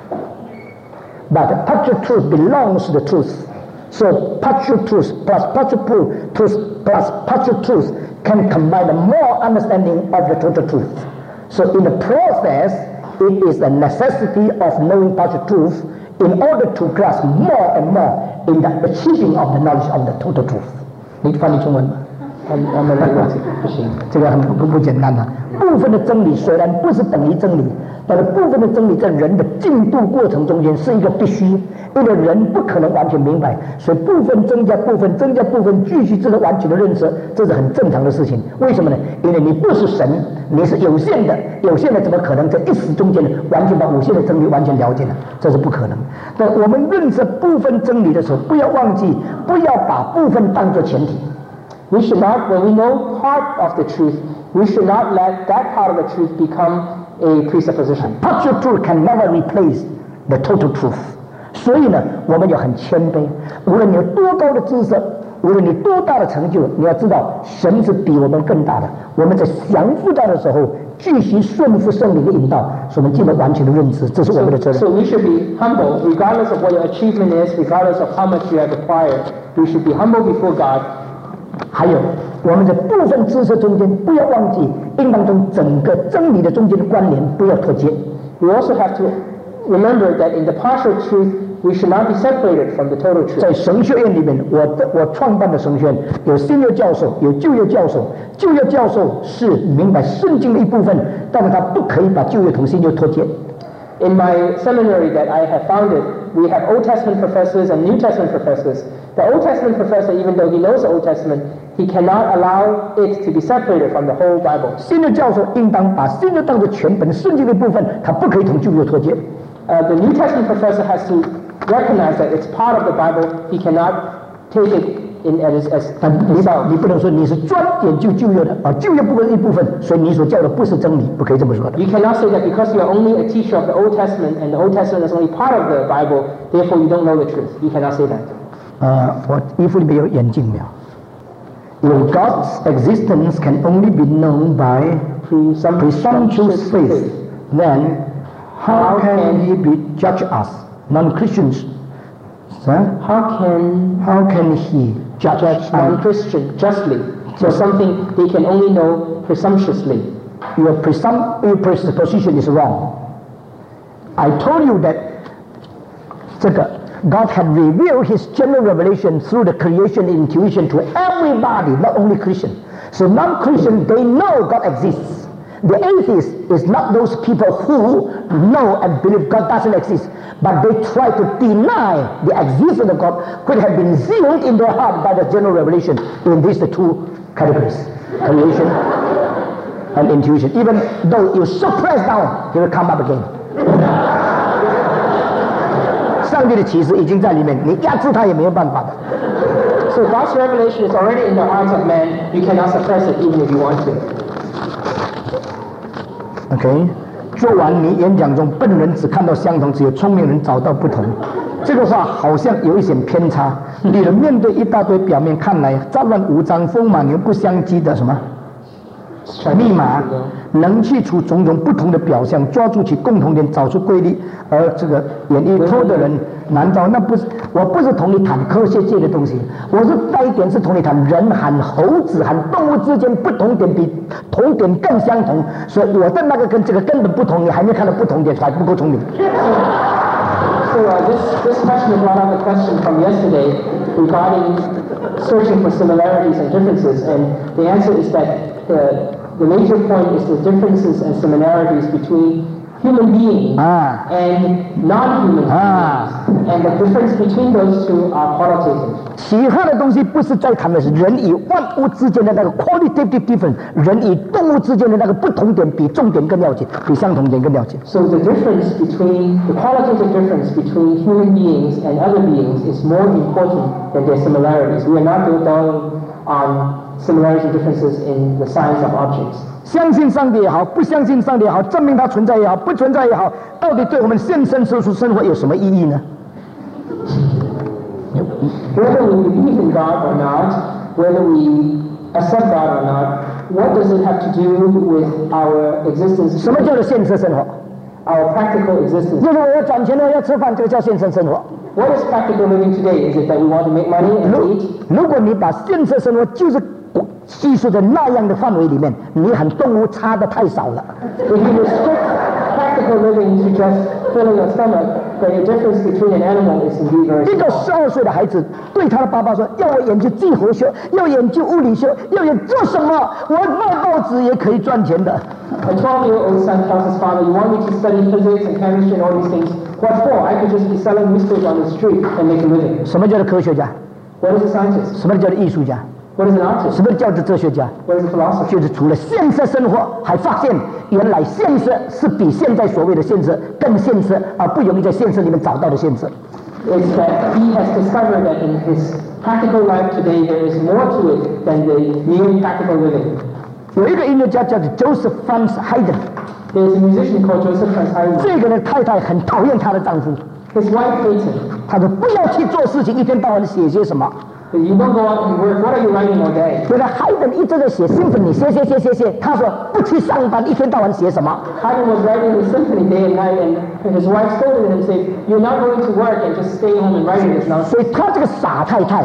[SPEAKER 1] but partial truth belongs to the truth. So partial truth plus partial truth plus partial truth can combine a more understanding of the total truth. So in the process, it is a necessity of knowing partial truth in order to grasp more and more in the achieving of the knowledge of the total truth. 你翻译中文吗？
[SPEAKER 2] 我我们来问这个不行。
[SPEAKER 1] 这个很不不简单的。部分的真理虽然不是等于真理，但是部分的真理在人的进步过程中间是一个必须，因为人不可能完全明白，所以部分增加部分，增加部分，继续这个完全的认识，这是很正常的事情。为什么呢？因为你不是神，你是有限的，有限的怎么可能在一时中间完全把无限的真理完全了解呢？这是不可能。但我们认识部分真理的时候，不要忘记，不要把部分当作前提。
[SPEAKER 2] We should not, when we know part of the truth, we should not let that part of the truth become a presupposition.
[SPEAKER 1] Partial truth can never replace the total truth. 所以呢，我们要很谦卑。无论你有多高的知识，无论你多大的成就，你要知道，神是比我们更大的。我们在降服他的时候，继续顺服圣灵的引导，使我们进入完全的认知，这是我们的责任。
[SPEAKER 2] So, so we should be humble, regardless of what your achievement is, regardless of how much you have acquired. We should be humble before God.
[SPEAKER 1] 还有，我们在部分知识中间，不要忘记应当中整个真理的中间的关联，不要脱节。
[SPEAKER 2] We also have to remember that in the partial truth, we should not be separated from the total truth.
[SPEAKER 1] 在神学院里面，我的我创办的神学院有新约教授，有旧约教授。旧约教授是明白圣经的一部分，但是他不可以把旧约同新约脱节。
[SPEAKER 2] In my seminary that I have founded, we have Old Testament professors and New Testament professors. The Old Testament professor, even though he knows the Old Testament, he cannot allow it to be separated from the whole Bible.
[SPEAKER 1] 新约教授应当把新约当作全本圣经的一部分，他不可以同旧约脱节。
[SPEAKER 2] Uh, the New Testament professor has to recognize that it's part of the Bible. He cannot take it in as as
[SPEAKER 1] 但你你不能说你是专研究旧约的啊，旧约部分一部分，所以你所教的不是真理，不可以这么说的。
[SPEAKER 2] You cannot say that because you are only a teacher of the Old Testament and the Old Testament is only part of the Bible, therefore you don't know the truth. You cannot say that.
[SPEAKER 1] 呃，我衣服里面有眼镜没有 ？If God's existence can only be known by presumptuous faith, then how can He be judge us, non-Christians? Huh?
[SPEAKER 2] How can
[SPEAKER 1] how can He judge,
[SPEAKER 2] judge non-Christian justly for something they can only know presumptuously?
[SPEAKER 1] Your presum your presupposition is wrong. I told you that 这个 God had revealed His general revelation through the creation and intuition to everybody, not only Christian. So non-Christian, they know God exists. The atheist is not those people who know and believe God doesn't exist, but they try to deny the existence of God, which had been sealed in their heart by the general revelation in these two categories, creation and intuition. Even though you suppress down, He will come up again. 上帝的启示已经在里面，你压制它也没有办法的。
[SPEAKER 2] So God's revelation is already in the hearts of man. You cannot suppress it even if you want to.
[SPEAKER 1] OK， 做完你演讲中，笨人只看到相同，只有聪明人找到不同。这个话好像有一点偏差。女人面对一大堆表面看来杂乱无章、风马牛不相及的什么密码，能去除种种不同的表象，抓住其共同点，找出规律。而这个演绎错的人，难道那不是？我不是同你谈科学界的东西，我是带一点是同你谈人和猴子和动物之间不同点比同点更相同，所以我的那个跟这个根本不同，你还没看到不同点，还不够聪明。
[SPEAKER 2] So uh, this this question brought up a question from yesterday regarding searching for similarities and differences, and the answer is that the the major point is the differences and similarities between human beings
[SPEAKER 1] ah.
[SPEAKER 2] and non-human
[SPEAKER 1] ah.
[SPEAKER 2] beings, and the difference between those two are qualitative.
[SPEAKER 1] 其他的东西不是在谈的是人与万物之间的那个 qualitative difference， 人与动物之间的那个不同点比重点更要紧，比相同点更要紧。
[SPEAKER 2] So the difference between the qualitative difference between human beings and other beings is more important than their similarities. We are not dwelling on similarities and differences in the science of objects.
[SPEAKER 1] 相信上帝也好，不相信上帝也好，证明它存在也好，不存在也好，到底对我们现身说出生活有什么意义呢？
[SPEAKER 2] Whether we believe in God or not, whether we accept God or not, what does it have to do with our existence?
[SPEAKER 1] 什么叫做现实生活？
[SPEAKER 2] Our practical existence.
[SPEAKER 1] 就是我要赚钱了，要吃饭，这个叫现实生活。
[SPEAKER 2] What is practical living today? Is it that we want to make money and eat?
[SPEAKER 1] 如果你把现实生活就是叙述在那样的范围里面，你和动物差的太少了。
[SPEAKER 2] If you restrict practical living to just filling your stomach, then the difference between an animal is indeed very
[SPEAKER 1] 一个
[SPEAKER 2] small.
[SPEAKER 1] 十二岁的孩子对他的爸爸说：“要我研究几何学，要研究物理学，要研究什么？我卖报纸也可以赚钱的。”
[SPEAKER 2] A twelve-year-old son tells his father, "You want me to study physics and chemistry and all these things? What for? I could just be selling newspapers on the street and make a living."
[SPEAKER 1] 什么叫做科学家？
[SPEAKER 2] What is a scientist?
[SPEAKER 1] 什么叫做艺术家？
[SPEAKER 2] What is an artist?
[SPEAKER 1] 什么叫做哲学家？
[SPEAKER 2] What is a philosopher?
[SPEAKER 1] 就是除了现实生活，还发现原来现实是比现在所谓的现实更现实，而不容易在现实里面找到的现实。
[SPEAKER 2] Is that he has discovered that in his practical life today there is more to it than the mere practical living.
[SPEAKER 1] 有一个音乐家叫做 Joseph Franz Haydn，
[SPEAKER 2] There is a musician called Joseph Franz Haydn.
[SPEAKER 1] 这个人太太很讨厌她的丈夫，
[SPEAKER 2] His wife hates him.
[SPEAKER 1] 她说不要去做事情，一天到晚写些什么。
[SPEAKER 2] You don't go out and work. What are you writing all day?
[SPEAKER 1] 原来 Haydn 一直在写 symphony， 写写写写写。他说不去上班，一天到晚写什么？
[SPEAKER 2] Haydn was writing the symphony day and night, and his wife scolded him and said, "You're not going to work and just stay home and writing this
[SPEAKER 1] 所
[SPEAKER 2] nonsense."
[SPEAKER 1] 以他这个傻太太，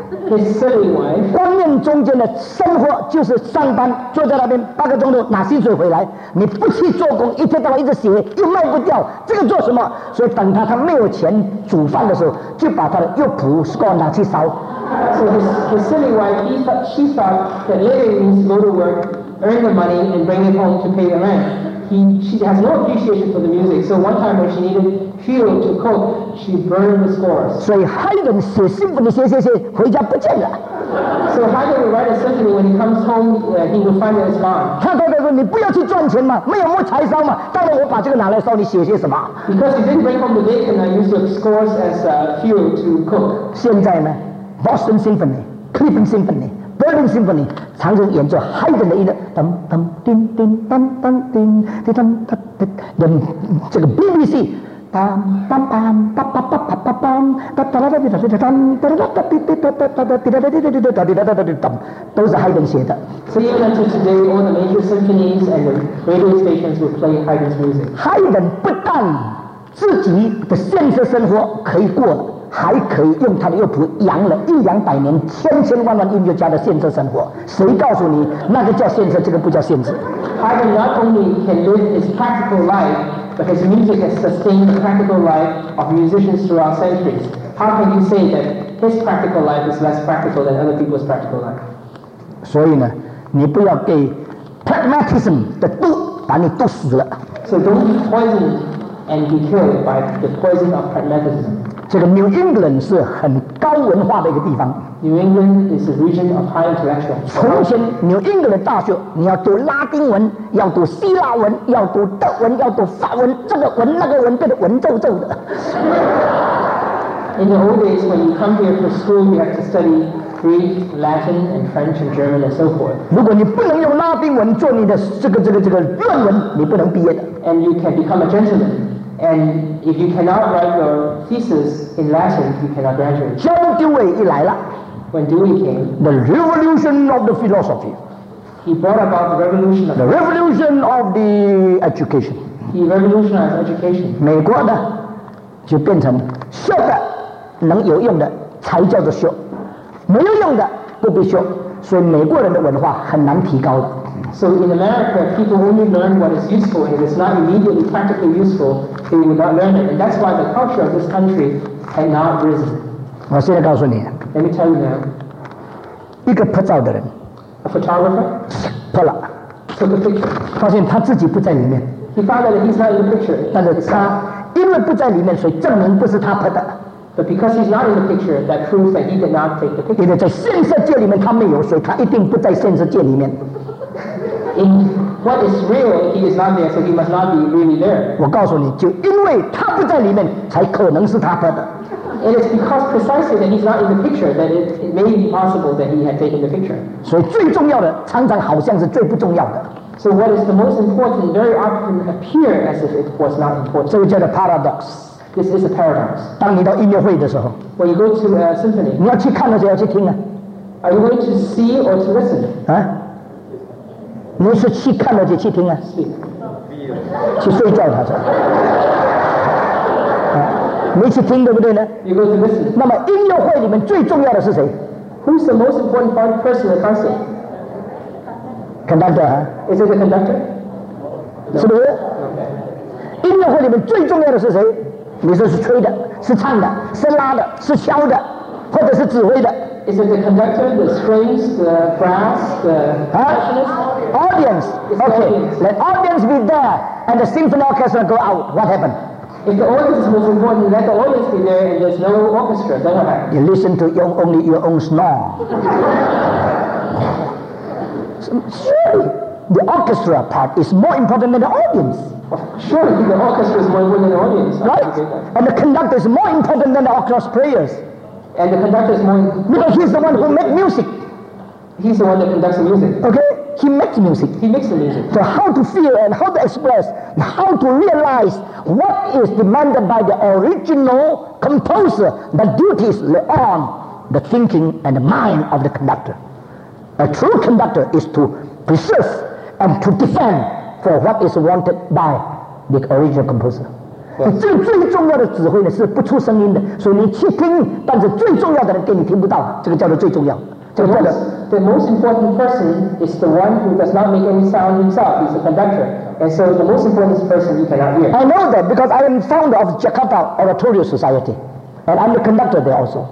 [SPEAKER 2] His silly wife.
[SPEAKER 1] 观念中间的生活就是上班，坐在那边八个钟头拿薪水回来，你不去做工，一天到晚一直写，又卖不掉，这个做什么？所以等他他没有钱煮饭的时候，就把他的肉脯给拿去烧。
[SPEAKER 2] So his, his silly wife, he thought, she thought that living means go to work, earn the money, and bring it home to pay the rent. He, she has no appreciation for the music. So one time when she needed fuel to cook, she burned the scores.
[SPEAKER 1] 所以海伦写symphony写写写，回家不见了。
[SPEAKER 2] So Haydn would write a symphony. When he comes home, uh, he would find that it's gone.
[SPEAKER 1] 他太太说：“你不要去赚钱嘛，没有木柴烧嘛。当然我把这个拿来烧，你写些什么？”
[SPEAKER 2] Because he didn't bring home the bacon, I used the scores as uh, fuel to cook.
[SPEAKER 1] 现在呢 ，Boston Symphony、Cleveland Symphony、Berlin Symphony 常常演奏海伦的音乐，噔噔叮叮噔噔叮叮噔噔噔，这个 B B C。梆梆梆梆梆梆梆梆梆，哒哒啦哒哒哒哒哒哒哒哒哒滴滴哒哒哒哒滴哒哒滴滴滴哒滴哒哒哒滴哒，都是海伦写的。
[SPEAKER 2] So even until today, all the major symphonies and the radio stations will play Haydn's music.
[SPEAKER 1] 海伦不但自己的现实生活可以过，还可以用他的乐谱养了一两百年、千千万万音乐家的现实生活。谁告诉你那个叫现实，这个不叫现实
[SPEAKER 2] Haydn not only can live his practical life, but his music has sustained the practical life of musicians throughout centuries. How can you say that his practical life is less practical than other people's practical life?
[SPEAKER 1] 所以呢，你不要给 pragmatism 的毒把你毒死了。
[SPEAKER 2] So don't be poisoned and be killed by the poison of pragmatism.
[SPEAKER 1] 这个 New England 是很高文化的一个地方。
[SPEAKER 2] New England is a region of high intellectual.
[SPEAKER 1] 从前 New England 的大学，你要读拉丁文，要读希腊文，要读德文，要读法文，这个文那个文变得文绉绉的。
[SPEAKER 2] In the old days, when you come here for school, you have to study Greek, Latin, and French, and German, and so forth.
[SPEAKER 1] 如果你不能用拉丁文做你的这个这个这个论文，你不能毕业的。
[SPEAKER 2] And you can become a gentleman. And if you cannot write your thesis in Latin, you cannot graduate.
[SPEAKER 1] John Dewey 一来了
[SPEAKER 2] When Dewey came,
[SPEAKER 1] ，The revolution of the philosophy,
[SPEAKER 2] he brought about the revolution
[SPEAKER 1] the
[SPEAKER 2] of
[SPEAKER 1] revolution of the education.
[SPEAKER 2] he revolutionized education.
[SPEAKER 1] 美国呢，就变成修的能有用的才叫做修，没有用的不必修。所以美国人的文化很难提高的。
[SPEAKER 2] So in America, people only learn what is useful, and if it's not immediately practically useful, they will not learn it. And that's why the culture of this country had not risen.
[SPEAKER 1] 我现在告诉你，
[SPEAKER 2] Let me tell you now,
[SPEAKER 1] 一个拍照的人
[SPEAKER 2] a photographer
[SPEAKER 1] 拍了，
[SPEAKER 2] took a picture.
[SPEAKER 1] 发现他自己不在里面，
[SPEAKER 2] He found that he's not in the picture.
[SPEAKER 1] 但是他因为不在里面，所以证明不是他拍的。
[SPEAKER 2] But because he's not in the picture, that proves that he did not take the
[SPEAKER 1] 因
[SPEAKER 2] picture.
[SPEAKER 1] 为在现实界里面他没有，所以他一定不在现实界里面。
[SPEAKER 2] In what is real, he is not there, so he must not be really there.
[SPEAKER 1] 我告诉你，就因为他不在里面，才可能是他拍的。
[SPEAKER 2] And it's because precisely that he's not in the picture that it, it may be possible that he had taken the picture.
[SPEAKER 1] 所以最重要的，常常好像是最不重要的。
[SPEAKER 2] So what is the most important very often appear as if it was not important.
[SPEAKER 1] 这个叫做 paradox。
[SPEAKER 2] This is a paradox.
[SPEAKER 1] 当你到音乐会的时候，
[SPEAKER 2] When you go to a symphony,
[SPEAKER 1] 你要去看的时候要去听啊，
[SPEAKER 2] are you going to see or to listen?
[SPEAKER 1] 啊，你是去看的就去听啊，
[SPEAKER 2] Speak.
[SPEAKER 1] 去睡觉他说，啊，没去听对不对呢？
[SPEAKER 2] You go to listen.
[SPEAKER 1] 那么音乐会里面最重要的是谁
[SPEAKER 2] Who's the most important part person in the concert?
[SPEAKER 1] ？conductor 啊，
[SPEAKER 2] Is it the conductor?
[SPEAKER 1] 是不是？
[SPEAKER 2] Okay.
[SPEAKER 1] 音乐会里面最重要的是谁？你说是吹的，是唱的，是拉的，是敲的，或者是指挥的
[SPEAKER 2] Is it the conductor, the strings, the brass, the
[SPEAKER 1] 啊
[SPEAKER 2] percussionist?
[SPEAKER 1] ？Audience,
[SPEAKER 2] It's the
[SPEAKER 1] okay.
[SPEAKER 2] audience.
[SPEAKER 1] Let audience be there and the symphony orchestra go out. What happened?
[SPEAKER 2] If the audience is most important, let the audience be there and there's no orchestra. Then what happens?
[SPEAKER 1] You listen to your, only your own snore. So, surely, the orchestra part is more important than the audience,
[SPEAKER 2] Surely the orchestra is more important than the audience. I
[SPEAKER 1] right?
[SPEAKER 2] agree with that.
[SPEAKER 1] And the conductor is more important than the orchestra players
[SPEAKER 2] And the conductor is more,
[SPEAKER 1] because he's the one who makes music.
[SPEAKER 2] he's the one that conducts the music.
[SPEAKER 1] Okay, he makes music.
[SPEAKER 2] He makes the music.
[SPEAKER 1] So how to feel and how to express, and how to realize what is demanded by the original composer, the duties lay on the thinking and the mind of the conductor. A true conductor is to preserve and to defend for what is wanted by the original composer. 这个最重要的指挥呢是不出声音的，所以你去听，但是最重要的人给你听不到，这个叫做最重要。这
[SPEAKER 2] The
[SPEAKER 1] 个叫做
[SPEAKER 2] most, the most important person is the one who does not make any sound himself. He's the conductor. And so the most important person you cannot hear.
[SPEAKER 1] I know that because I am founder of Jakarta Oratorio Society, and I'm the conductor there also.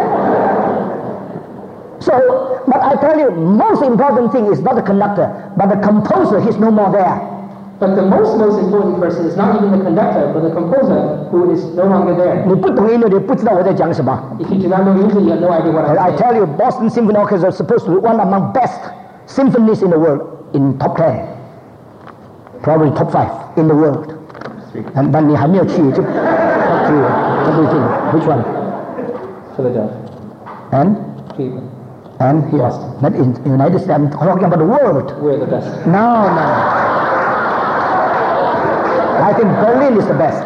[SPEAKER 1] So, but I tell you, most important thing is not the conductor, but the composer. He's no more there.
[SPEAKER 2] But the most most important person is not even the conductor, but the composer who is no longer there.
[SPEAKER 1] 你不懂音乐，你不知道我在讲什么。
[SPEAKER 2] If you do not know music, you have no idea what I'm
[SPEAKER 1] And I
[SPEAKER 2] saying.
[SPEAKER 1] tell you, Boston Symphony Orchestra is supposed to be one among best symphonies in the world, in top ten, probably top five in the world. And 但你还没有去，就 up to you. What do you think? Which one?
[SPEAKER 2] Philadelphia.
[SPEAKER 1] And
[SPEAKER 2] Cleveland.
[SPEAKER 1] and yes, not in United States. I'm talking about the world.
[SPEAKER 2] We're the best.
[SPEAKER 1] No, no. I think Berlin is the best.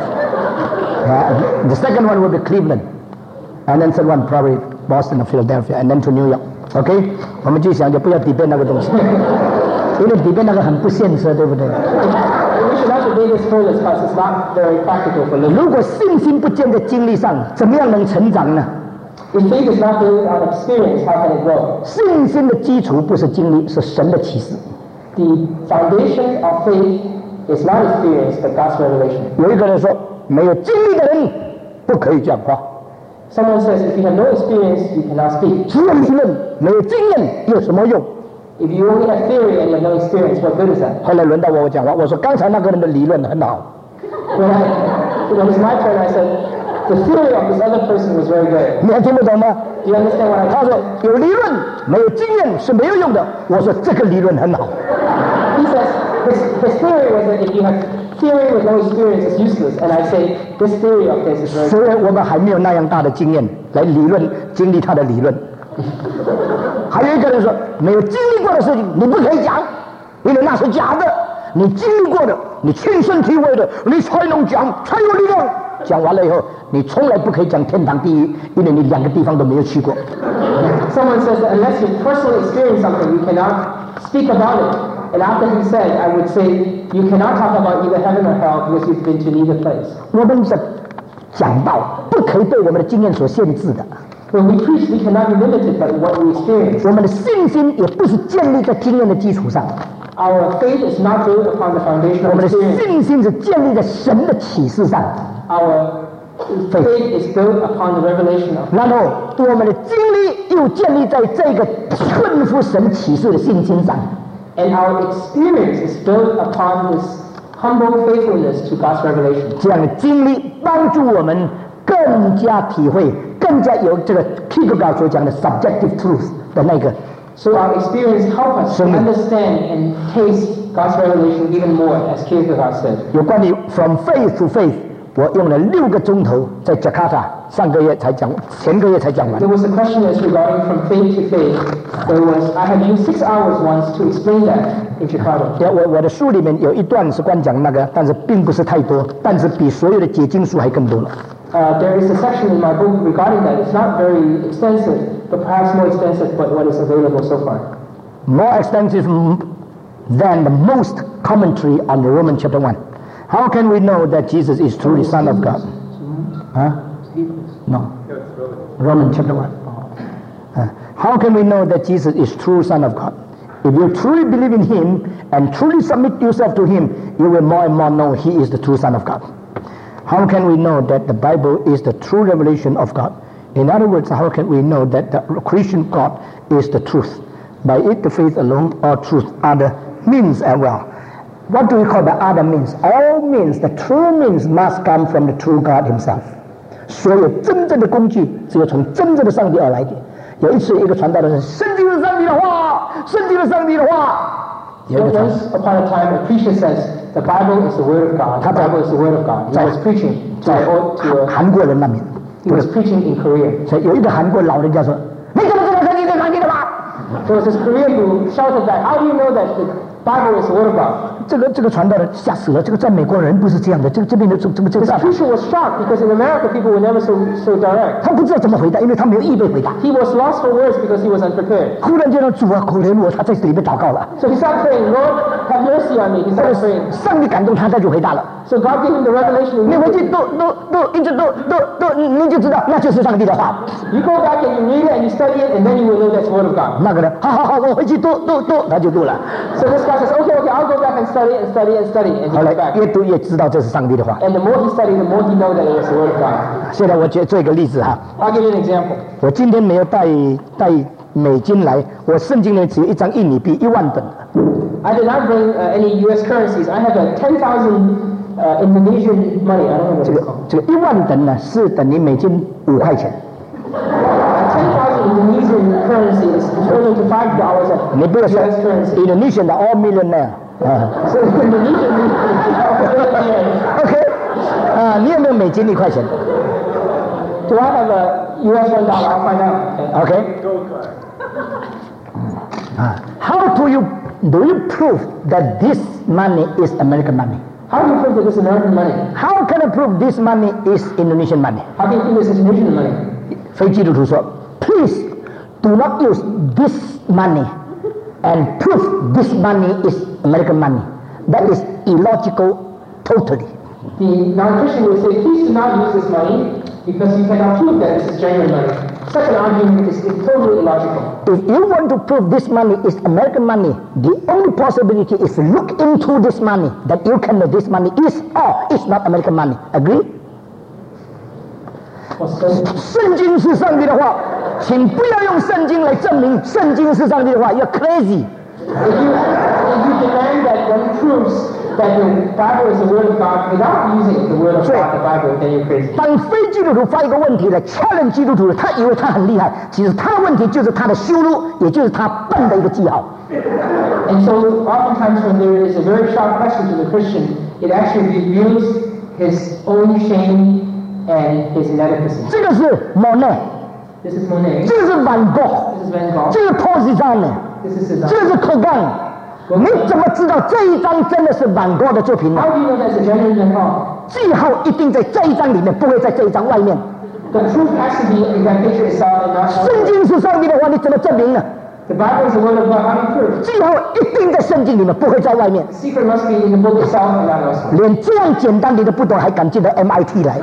[SPEAKER 1] Yeah, the second one will be Cleveland, and then third one probably Boston or Philadelphia, and then to New York. OK， 我们就想就不要 debate 那个东西，因为 debate 那个很不现实，对不对？
[SPEAKER 2] We should not debate this further because it's not very practical for living.
[SPEAKER 1] 如果信心不建在经历上，怎么样能成长呢？
[SPEAKER 2] If faith is not built on experience, how can it grow?
[SPEAKER 1] 信心的基础不是经历，是神的启示。
[SPEAKER 2] The foundation of faith is not experience, but God's revelation.
[SPEAKER 1] 有一个人说，没有经历的人不可以讲话。
[SPEAKER 2] Someone says, if you have no experience, you cannot speak.
[SPEAKER 1] 只有理论，没有经验，有什么用？
[SPEAKER 2] If you only have theory and you have no experience, what good is that?
[SPEAKER 1] 后来轮到我，我讲话，我说刚才那个人的理论很好，
[SPEAKER 2] When, I, when it's my turn, I said, the theory of this other person was very good.
[SPEAKER 1] 你还听不懂吗？
[SPEAKER 2] Do you understand what I
[SPEAKER 1] 他
[SPEAKER 2] said?
[SPEAKER 1] 说有理论没有经验是没有用的。我说这个理论很好。
[SPEAKER 2] He says, his, his theory was that if you have theory with no experience, it's useless. And I say, this theory of this is very good.
[SPEAKER 1] 虽然我们还没有那样大的经验来理论经历他的理论。还有一个人说没有经历过的事情你不可以讲，因为那是假的。你经历过的，你亲身体会的，你才能讲，才有力量。讲完了以后，你从来不可以讲天堂地狱，因为你两个地方都没有去过。
[SPEAKER 2] Someone says that unless you personally experience something, you cannot speak about it. And after he said, I would say, you cannot talk about either heaven or hell because you've been to neither place.
[SPEAKER 1] 我们的讲道不可以被我们的经验所限制的。
[SPEAKER 2] When we preach, we cannot be limited by what we experience.
[SPEAKER 1] 我们的信心也不是建立在经验的基础上，
[SPEAKER 2] Our faith is not built upon the foundation
[SPEAKER 1] 我
[SPEAKER 2] of
[SPEAKER 1] 们的
[SPEAKER 2] experience.
[SPEAKER 1] 信心是建立在神的启示上。
[SPEAKER 2] Our faith is built upon the revelation of
[SPEAKER 1] 然后我们的经历又建立在这个顺服神启示的信心上。
[SPEAKER 2] And our experience is built upon this humble faithfulness to God's revelation.
[SPEAKER 1] 这样的经历帮助我们更加体会，更加有这个 Kierkegaard 所讲的 subjective truth 的那个。
[SPEAKER 2] So our experience helps us to understand and taste God's revelation even more, as Kierkegaard said.
[SPEAKER 1] 有关于 from faith to faith， 我用了六个钟头在 Jakarta， 上个月才讲，前个月才讲完。
[SPEAKER 2] There was a question that's regarding from faith to faith. There was I had used six hours once to explain that in Jakarta.
[SPEAKER 1] 对，我我的书里面有一段是关讲那个，但是并不是太多，但是比所有的解经书还更多了。
[SPEAKER 2] Uh, there is a section in my book regarding that. It's not very extensive, but perhaps more extensive than what is available so far.
[SPEAKER 1] More extensive than the most commentary on the Roman chapter one. How can we know that Jesus is truly Son of God? Huh? No. Roman chapter one. Uh, how can we know that Jesus is true Son of God? If you truly believe in Him and truly submit yourself to Him, you will more and more know He is the true Son of God. How can we know that the Bible is the true revelation of God? In other words, how can we know that the Christian God is the truth? By it, the faith alone, or truth, other means as well. What do we call the other means? All means, the true means must come from the true God Himself. 所有真正的工具只有从真正的上帝而来的。有一次，一个传道的人，圣经是上帝的话，圣经是上帝的话。
[SPEAKER 2] So once upon a time, a preacher says, the Bible is the Word of God. The Bible is the Word of God. He was preaching to
[SPEAKER 1] 在
[SPEAKER 2] a, to a,
[SPEAKER 1] 韩国人那边，
[SPEAKER 2] he was preaching in Korea.
[SPEAKER 1] 所以有一个韩国老人家说：“你怎么知道圣经是上帝的话？”
[SPEAKER 2] There was this Korean who shouted that, how do you know that the Bible is the Word of God?
[SPEAKER 1] 这个这个传道人吓死了，这个在美国人不是这样的，这个这边的怎怎么这
[SPEAKER 2] This
[SPEAKER 1] 样？
[SPEAKER 2] preacher was shocked because in America people were never so so direct.
[SPEAKER 1] 他不知道怎么回答，因为他没有预备回答。
[SPEAKER 2] He was lost for words because he was unprepared.
[SPEAKER 1] 忽然间呢，主啊，可怜我，他在里面祷告了。
[SPEAKER 2] So he started praying, Lord, have mercy on me. He started praying.
[SPEAKER 1] 上帝感动他，他就回答了。
[SPEAKER 2] So God gave him the revelation.
[SPEAKER 1] 你回去都都都一直都都都，你就知道那就是上帝的话。
[SPEAKER 2] You go back and you read it and you study it, and then you will know that's the word of God.
[SPEAKER 1] 那个人，好好好，我回去读读读，他就读了。
[SPEAKER 2] So this guy says, okay, okay, I'll go back and study and study and study, and he
[SPEAKER 1] 后来
[SPEAKER 2] went back.
[SPEAKER 1] 越读越知道这是上帝的话。
[SPEAKER 2] And the more he studied, the more he know that it was the word of God.
[SPEAKER 1] 现在我举做一个例子哈，
[SPEAKER 2] I'll give you an example.
[SPEAKER 1] 我今天没有带带美金来，我圣经里只有一张印尼币一万本。
[SPEAKER 2] I did not bring uh, any U S currencies. I have a ten thousand uh, Indonesian money. I don't know what
[SPEAKER 1] 这
[SPEAKER 2] it's
[SPEAKER 1] 个
[SPEAKER 2] called.
[SPEAKER 1] 这个一万等呢是等于美金五块钱。
[SPEAKER 2] Uh, ten thousand Indonesian currency is equivalent to five dollars
[SPEAKER 1] 你不要
[SPEAKER 2] U
[SPEAKER 1] 说
[SPEAKER 2] S currency.
[SPEAKER 1] Indonesian 的 all millionaire 啊
[SPEAKER 2] So Indonesian means
[SPEAKER 1] ，OK 啊，你有没有美金一块钱
[SPEAKER 2] Do I have a U S one dollar? I'll find out.
[SPEAKER 1] ？OK 啊 ，How do you do you prove that this money is American money?
[SPEAKER 2] How do you prove that this is American money?
[SPEAKER 1] How can I prove this money is Indonesian money?
[SPEAKER 2] How can you prove this is Indonesian money?
[SPEAKER 1] 非基督徒说 ，Please do not use this money and prove this money is American money. That is illogical, totally.
[SPEAKER 2] The non-Christian will say, please do not use this money because you cannot prove that this is genuine money. Such an argument is totally illogical.
[SPEAKER 1] If you want to prove this money is American money, the only possibility is to look into this money, that you can know this money is or is not American money. Agree?
[SPEAKER 2] What's the-
[SPEAKER 1] 圣经是上帝的话，请不要用圣经来证明圣经是上帝的话。You're crazy.
[SPEAKER 2] If you, if you demand that one proves that the Bible is the word of God without using the word of God, the Bible, then you're crazy.
[SPEAKER 1] 当非基督徒发一个问题来 challenge 基督徒，他以为他很厉害，其实他的问题就是他的羞辱，也就是他笨的一个记号。
[SPEAKER 2] And so oftentimes when there is a very sharp question to the Christian, it actually reveals his own shame and his inadequacy.
[SPEAKER 1] 这个是 Monet，
[SPEAKER 2] This is Monet.
[SPEAKER 1] 这个是 Van Gogh，
[SPEAKER 2] This is Van Gogh.
[SPEAKER 1] 这个 Positano，
[SPEAKER 2] This is Cézanne.
[SPEAKER 1] 这个是 Gauguin。你怎么知道这一张真的是 Van Gogh 的作品呢？
[SPEAKER 2] How do you know that's a genuine Van Gogh?
[SPEAKER 1] 记号一定在这一张里面，不会在这一张外面。
[SPEAKER 2] The proof has to be in that picture itself and not
[SPEAKER 1] 圣
[SPEAKER 2] elsewhere.
[SPEAKER 1] 经是上帝的话，你怎么证明呢？
[SPEAKER 2] The Bible is the word of God. How do you prove?
[SPEAKER 1] 记号一定在圣经里面，不会在外面。
[SPEAKER 2] The secret must be in the book itself and not elsewhere.
[SPEAKER 1] 连这样简单你都不懂，还敢进到 M I T 来？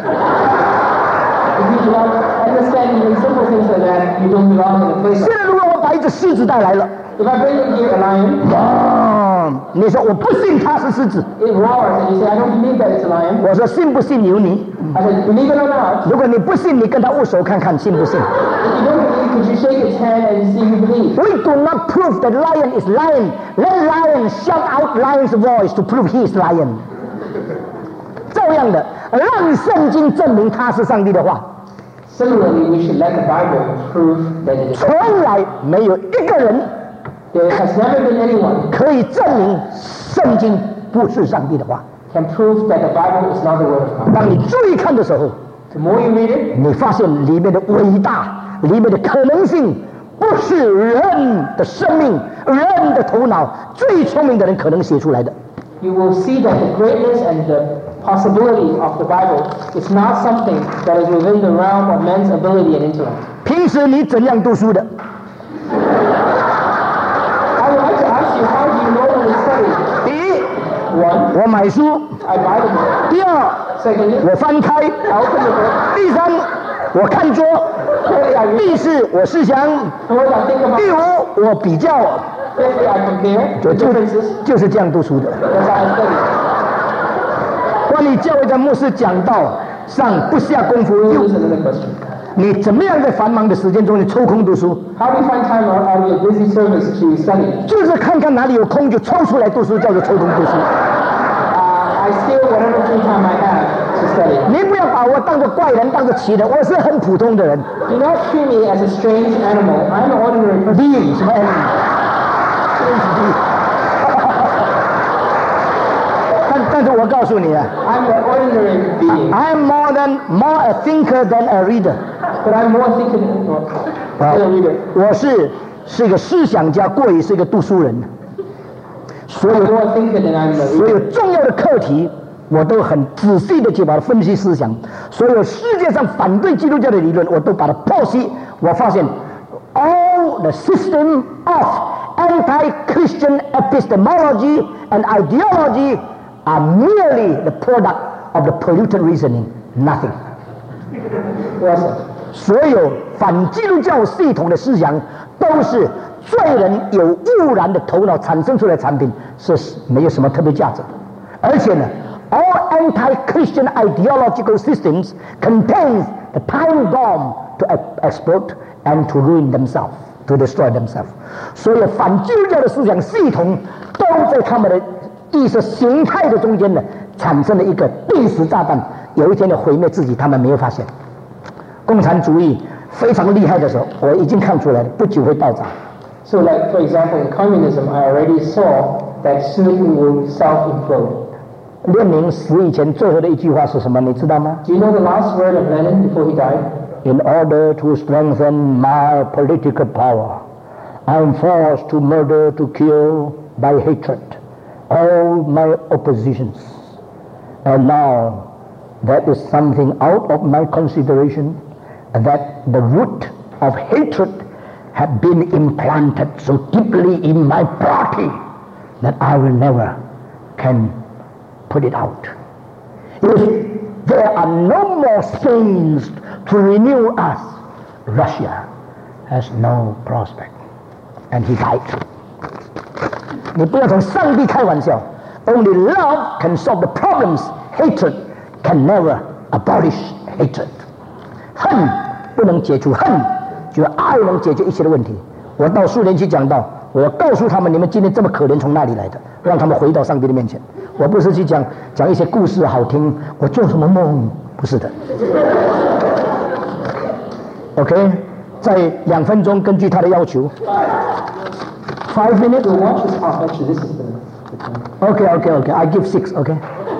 [SPEAKER 2] If you do not understand even simple things like that, you don't belong in the place.
[SPEAKER 1] 现在如果我把一只狮子带来了，
[SPEAKER 2] If I bring in here a lion,
[SPEAKER 1] 啊，你说我不信它是狮子，
[SPEAKER 2] it roars, and you say, I don't believe that it's a lion.
[SPEAKER 1] 我说信不信由你。
[SPEAKER 2] I said, believe it or not.
[SPEAKER 1] 如果你不信，你跟他握手看看信不信。
[SPEAKER 2] If you don't believe, could you shake its hand and see you believe?
[SPEAKER 1] We do not prove that lion is lion. Let lion shout out lion's voice to prove he is lion. 这样的，让圣经证明他是上帝的话，
[SPEAKER 2] Similarly, we should let the Bible prove that it is.
[SPEAKER 1] 从来没有一个人
[SPEAKER 2] There has never been anyone
[SPEAKER 1] 可以证明圣经不是上帝的话。
[SPEAKER 2] can prove that the Bible is not the word of God.
[SPEAKER 1] 当你注意看的时候，
[SPEAKER 2] The more you read it,
[SPEAKER 1] 你发现里面的伟大，里面的可能性，不是人的生命、人的头脑最聪明的人可能写出来的。
[SPEAKER 2] you will see that the greatness and the possibility of the Bible is not something that is within the realm of man's ability and intellect.
[SPEAKER 1] 平时你怎样读书的？
[SPEAKER 2] I would like to ask you, how do you normally study?
[SPEAKER 1] 第一，
[SPEAKER 2] One,
[SPEAKER 1] 我买书；
[SPEAKER 2] I buy the book.
[SPEAKER 1] 第二，
[SPEAKER 2] Secondly,
[SPEAKER 1] 我翻开；
[SPEAKER 2] I open the book.
[SPEAKER 1] 第三，我看桌；
[SPEAKER 2] Thirdly, I read.
[SPEAKER 1] 第四，我思想；
[SPEAKER 2] Fourth, I think about
[SPEAKER 1] 第
[SPEAKER 2] it.
[SPEAKER 1] 五，我比较。
[SPEAKER 2] Fifthly, I compare
[SPEAKER 1] 就
[SPEAKER 2] the
[SPEAKER 1] 就
[SPEAKER 2] differences.
[SPEAKER 1] 就是这样读书的。
[SPEAKER 2] That's how I study.
[SPEAKER 1] 关于教会的牧师讲道上不下功夫，
[SPEAKER 2] Here's
[SPEAKER 1] 又
[SPEAKER 2] another question.
[SPEAKER 1] 你怎么样在繁忙的时间中你抽空读书？
[SPEAKER 2] How do you find time out out of your busy service to study?
[SPEAKER 1] 就是看看哪里有空就抽出来读书，叫做抽空读书。
[SPEAKER 2] Uh, I steal whatever free time I have to study.
[SPEAKER 1] 你不要把我当作怪人，当作奇人，我是很普通的人。
[SPEAKER 2] Do not treat me as a strange animal. I'm an ordinary person.
[SPEAKER 1] 地什么 animal？ 但但是我告诉你啊
[SPEAKER 2] I'm an ordinary being,
[SPEAKER 1] ，I'm more than more a thinker than a reader。
[SPEAKER 2] but I'm more thinking than a reader.
[SPEAKER 1] 我是是一个思想家，过于是一个读书人。 所有
[SPEAKER 2] I don't think that I'm a
[SPEAKER 1] 所有重要的课题，我都很仔细的去把它分析思想。所有世界上反对基督教的理论，我都把它剖析。我发现 ，all the system of anti-Christian epistemology and ideology are merely the product of the polluted reasoning, nothing. 所有反基督教系统的思想，都是罪人有污染的头脑产生出来的产品，是没有什么特别价值的。而且呢 ，all anti-Christian ideological systems contains the time bomb to explode and to ruin themselves, to destroy themselves. 所有反基督教的思想系统，都在他们的意识形态的中间呢，产生了一个定时炸弹，有一天要毁灭自己，他们没有发现。共产主义非常厉害的时候，我已经看出来了，不久会爆炸。
[SPEAKER 2] So, like for example, in communism, I already saw that soon it will self-implode.
[SPEAKER 1] 列宁死以前最后的一句话是什么？你知道吗
[SPEAKER 2] Do you know the last word of Lenin before he died?
[SPEAKER 1] In order to strengthen my political power, I am forced to murder, to kill by hatred all my oppositions. And now, that is something out of my consideration, that the root of hatred had been implanted so deeply in my body that I will never can put it out. If there are no more stains to renew us, Russia has no prospect. And he died. 你不要从上帝开玩笑。Only love can solve the problems. Hatred can never abolish hatred. 恨不能解除恨，只有爱能解决一切的问题。我到苏联去讲道，我告诉他们，你们今天这么可怜从哪里来的，让他们回到上帝的面前。我不是去讲讲一些故事好听，我做什么梦，不是的。OK， 在两分钟，根据他的要求。Five minutes.
[SPEAKER 2] So watch this half. Actually, this is the.
[SPEAKER 1] OK OK OK. I give six. OK.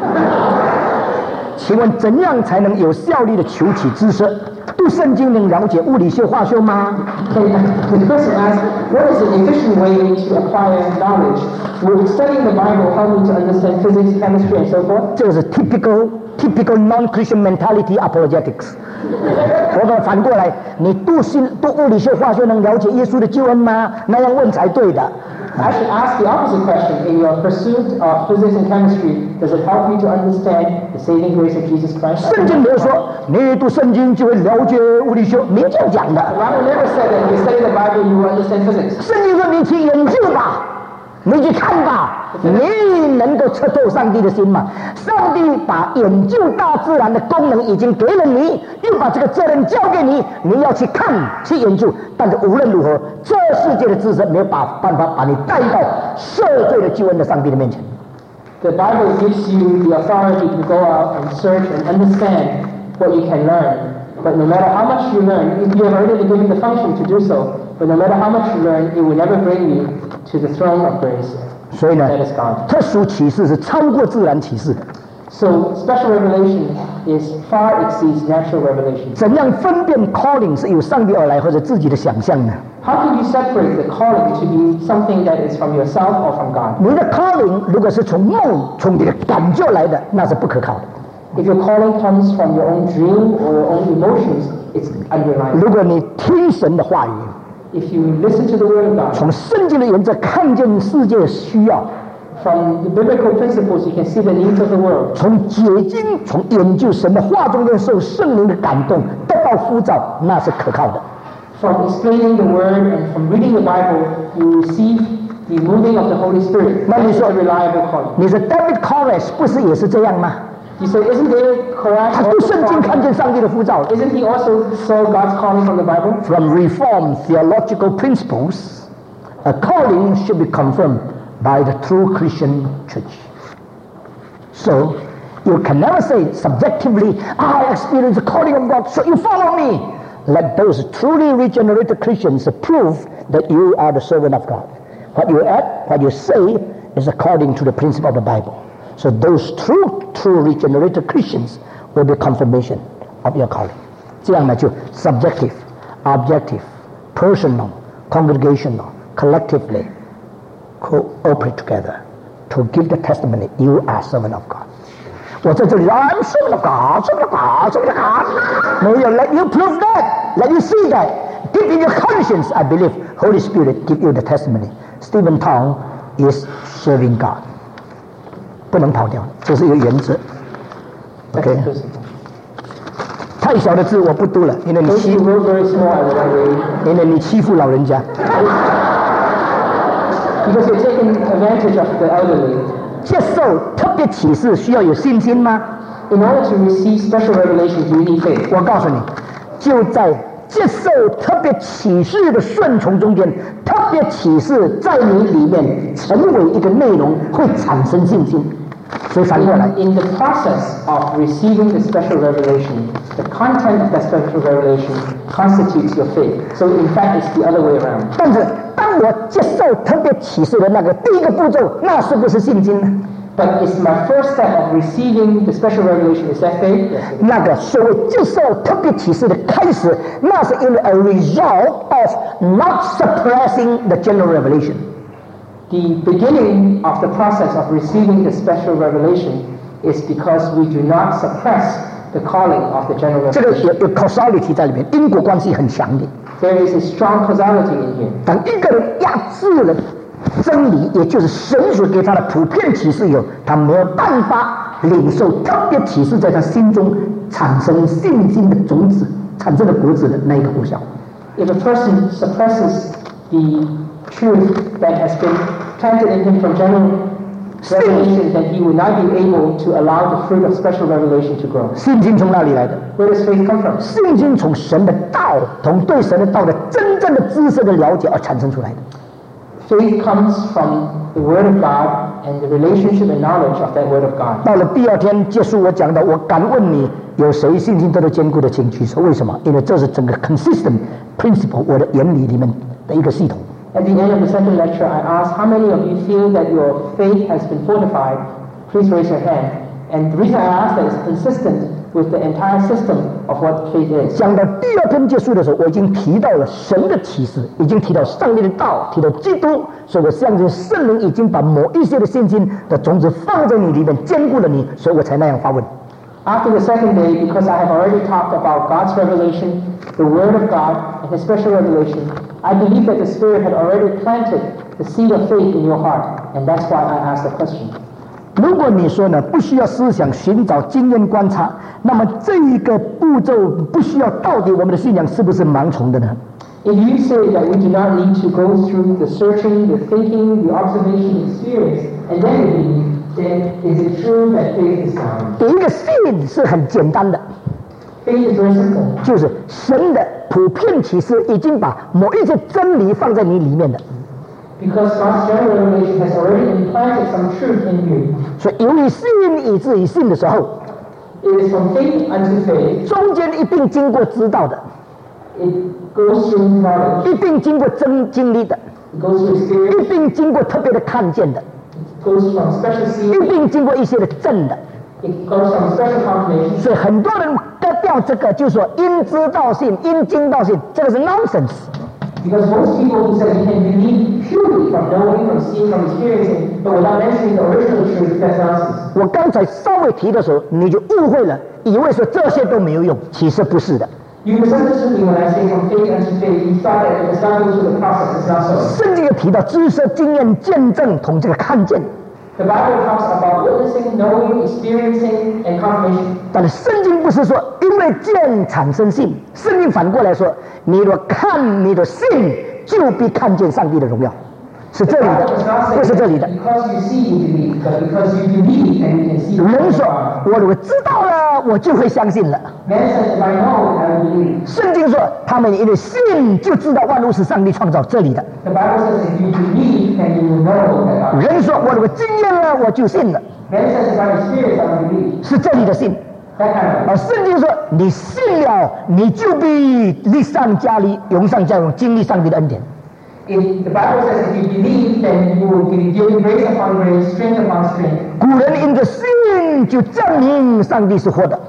[SPEAKER 1] 请问怎样才能有效率的求取知识？读圣经能了解物理修、化修吗
[SPEAKER 2] The person asks, what is an efficient way to acquire knowledge? Will studying the Bible help me to understand physics, chemistry, and so forth?
[SPEAKER 1] 这个是 typical typical non-Christian mentality apologetics。我把它反过来，你读心读物理修、化修能了解耶稣的救恩吗？那样问才对的。
[SPEAKER 2] I should ask the opposite question. In your pursuit of physics and chemistry, does it help you to understand the saving grace of Jesus Christ?
[SPEAKER 1] 圣经没有说你读圣经就会了解物理修，没这样讲的。
[SPEAKER 2] The Bible never said that if you study the Bible, you will understand physics.
[SPEAKER 1] 圣经说你去研究吧，你去看吧，你能够测透上帝的心吗？上帝把研究大自然的功能已经给了你，又把这个责任交给你，你要去看去研究。但是无论如何，这世界的知识没有把办法把你带到赦罪的救恩的上帝的面前。
[SPEAKER 2] The Bible gives you the authority to go out and search and understand what you can learn. But no matter how much you learn, you have already been given the function to do so. But no matter how much you learn, it will never bring you to the throne of grace.
[SPEAKER 1] 所以呢
[SPEAKER 2] That is God.
[SPEAKER 1] 特殊启示是超过自然启示的。
[SPEAKER 2] So special revelation is far exceeds natural revelation.
[SPEAKER 1] 怎样分辨 calling 是由上帝而来或者自己的想象呢？
[SPEAKER 2] How can you separate the calling to be something that is from yourself or from God?
[SPEAKER 1] 你的 calling 如果是从梦、从你的感觉来的，那是不可靠的。
[SPEAKER 2] If your calling comes from your own dream or your own emotions, it's unreliable.
[SPEAKER 1] 如果你听神的话语，
[SPEAKER 2] If you listen to the word of God,
[SPEAKER 1] 从圣经的原则看见世界需要，
[SPEAKER 2] from the biblical principles, you can see the needs of the world.
[SPEAKER 1] 从解经、从研究神的话中间受圣灵的感动，得到呼召，那是可靠的。
[SPEAKER 2] From explaining the word and from reading the Bible, you receive the moving of the Holy Spirit.
[SPEAKER 1] 那
[SPEAKER 2] That
[SPEAKER 1] 你
[SPEAKER 2] is
[SPEAKER 1] 说
[SPEAKER 2] a reliable calling.
[SPEAKER 1] 你说 David Koresh 不是也是这样吗？
[SPEAKER 2] You say, isn't David correct?
[SPEAKER 1] 他读圣经看见上帝的呼召。
[SPEAKER 2] Isn't he also saw God's calling from the Bible?
[SPEAKER 1] From Reformed theological principles, a calling should be confirmed by the true Christian church. So, you can never say subjectively, I experience the calling of God, so you follow me. Let those truly regenerated Christians prove that you are the servant of God. What you act, what you say is according to the principle of the Bible. So those true, true regenerated Christians will be confirmation of your calling. 这样呢就 subjective, objective, personal, congregational, collectively cooperate together to give the testimony, you are servant of God. 我在这里 I'm servant of God, servant of God, servant of God. 没有 let you prove that, let you see that. Deep in your conscience, I believe Holy Spirit give you the testimony. Stephen Tong is serving God. 不能跑掉，这是一个原则。OK。太小的字我不读了，因为你欺负，因为你欺负老人家。
[SPEAKER 2] Because you're taking advantage of the elderly.
[SPEAKER 1] 接受特别启示需要有信心吗
[SPEAKER 2] In order to receive special revelation, you need faith.
[SPEAKER 1] 我告诉你，就在接受特别启示的顺从中间，特别启示在你里面成为一个内容，会产生信心。所以反过来
[SPEAKER 2] In the process of receiving the special revelation, the content of that special revelation constitutes your faith. So in fact, it's the other way around.
[SPEAKER 1] 但是当我接受特别启示的那个第一个步骤，那是不是信心呢？
[SPEAKER 2] But it's my first step of receiving the special revelation. Is that faith?
[SPEAKER 1] 那个所谓接受特别启示的开始，那是因为 a result of not suppressing the general revelation.
[SPEAKER 2] The beginning of the process of receiving the special revelation is because we do not suppress the calling of the general
[SPEAKER 1] 这个
[SPEAKER 2] revelation.
[SPEAKER 1] 有有 causality 在里面，因果关系很强烈。
[SPEAKER 2] There is a strong causality in here.
[SPEAKER 1] 当一个人压制了真理，也就是神所给他的普遍启示以后，他没有办法领受特别启示在他心中产生信心的种子，产生的果子的那一个果效。
[SPEAKER 2] If a person suppresses the truth that has been planted in him from general revelation, then he will not be able to allow the fruit of special revelation to grow.
[SPEAKER 1] 信心从哪里来的？
[SPEAKER 2] Where does faith come from?
[SPEAKER 1] 信心从神的道，从对神的道的真正的知识的了解而产生出来的。
[SPEAKER 2] Faith comes from the Word of God and the relationship and knowledge of that Word of God.
[SPEAKER 1] 到了第二天结束，我讲到，我敢问你，有谁信心得到坚固的，请举手。为什么？因为这是整个 consistent principle 我的原理里面的一个系统。
[SPEAKER 2] At the end of the second lecture, I asked how many of you feel that your faith has been fortified. Please raise your hand. And the reason I asked that is consistent with the entire system of what faith is.
[SPEAKER 1] 讲到第二天结束的时候，我已经提到了神的启示，已经提到上帝的道，提到基督，所以我相信圣灵已经把某一些的信心的种子放在你里面，坚固了你，所以我才那样发问。
[SPEAKER 2] After the second day, because I have already talked about God's revelation, the Word of God, and His special revelation, I believe that the Spirit had already planted the seed of faith in your heart, and that's why I asked the question.
[SPEAKER 1] 如果你说呢，不需要思想寻找经验观察，那么这一个步骤不需要，到底我们的信仰是不是盲从的呢？
[SPEAKER 2] If you say that we do not need to go through the searching, the thinking, the observation, the experience, and then believe, then is it true that faith is blind?
[SPEAKER 1] 第一个信是很简单的，
[SPEAKER 2] Faith is very simple.
[SPEAKER 1] 就是神的普遍启示已经把某一些真理放在你里面的。
[SPEAKER 2] Because God's general revelation has already implanted some truth in you.
[SPEAKER 1] 所以由于信以至于信的时候，
[SPEAKER 2] It is from faith unto faith.
[SPEAKER 1] 中间一定经过知道的，
[SPEAKER 2] It goes through knowledge.
[SPEAKER 1] 一定经过真经历的，
[SPEAKER 2] It goes through experience.
[SPEAKER 1] 一定经过特别的看见的，
[SPEAKER 2] It goes from special
[SPEAKER 1] 一
[SPEAKER 2] seeing.
[SPEAKER 1] 定经过一些的证的。
[SPEAKER 2] It goes from special confirmation.
[SPEAKER 1] 所以很多人得掉这个，就是说因知道信，因经道信，这个是 nonsense。
[SPEAKER 2] Because most people who say you can believe purely from knowing, from seeing, from experiencing, but without mentioning the original truth, that's nonsense.
[SPEAKER 1] 我刚才稍微提的时候，你就误会了，以为说这些都没有用，其实不是的。
[SPEAKER 2] You misunderstood me when I say from faith unto faith. You thought that it does not go through the process. It's not so.
[SPEAKER 1] 圣经有提到知识、经验、见证同这个看见，
[SPEAKER 2] The Bible talks about witnessing, knowing, experiencing, and confirmation.
[SPEAKER 1] 但是圣经不是说因为见产生信，圣经反过来说，你若看，你的信就必看见上帝的荣耀，是这里
[SPEAKER 2] The
[SPEAKER 1] 的
[SPEAKER 2] Bible does not，say
[SPEAKER 1] 不是这里的。
[SPEAKER 2] because you see you believe, but because you believe and you can see.
[SPEAKER 1] 人说
[SPEAKER 2] God.
[SPEAKER 1] 我如果知道了，我就会相信了。
[SPEAKER 2] Man says, if I know, I will believe.
[SPEAKER 1] 圣经说他们因为信就知道万物是上帝创造，这里的。
[SPEAKER 2] The Bible says, if you believe, then you will know that God.
[SPEAKER 1] 人说我如果经验了，我就信了，
[SPEAKER 2] Man says, if I experience, I will believe.
[SPEAKER 1] 是这里的信。
[SPEAKER 2] That kind of.
[SPEAKER 1] 而圣经说你信了，你就必力上加力，勇上加勇，经历上帝的恩典。
[SPEAKER 2] If the Bible says if you believe, then you will be given grace upon grace, strength upon strength.
[SPEAKER 1] 古人因着信就证明上帝是活的。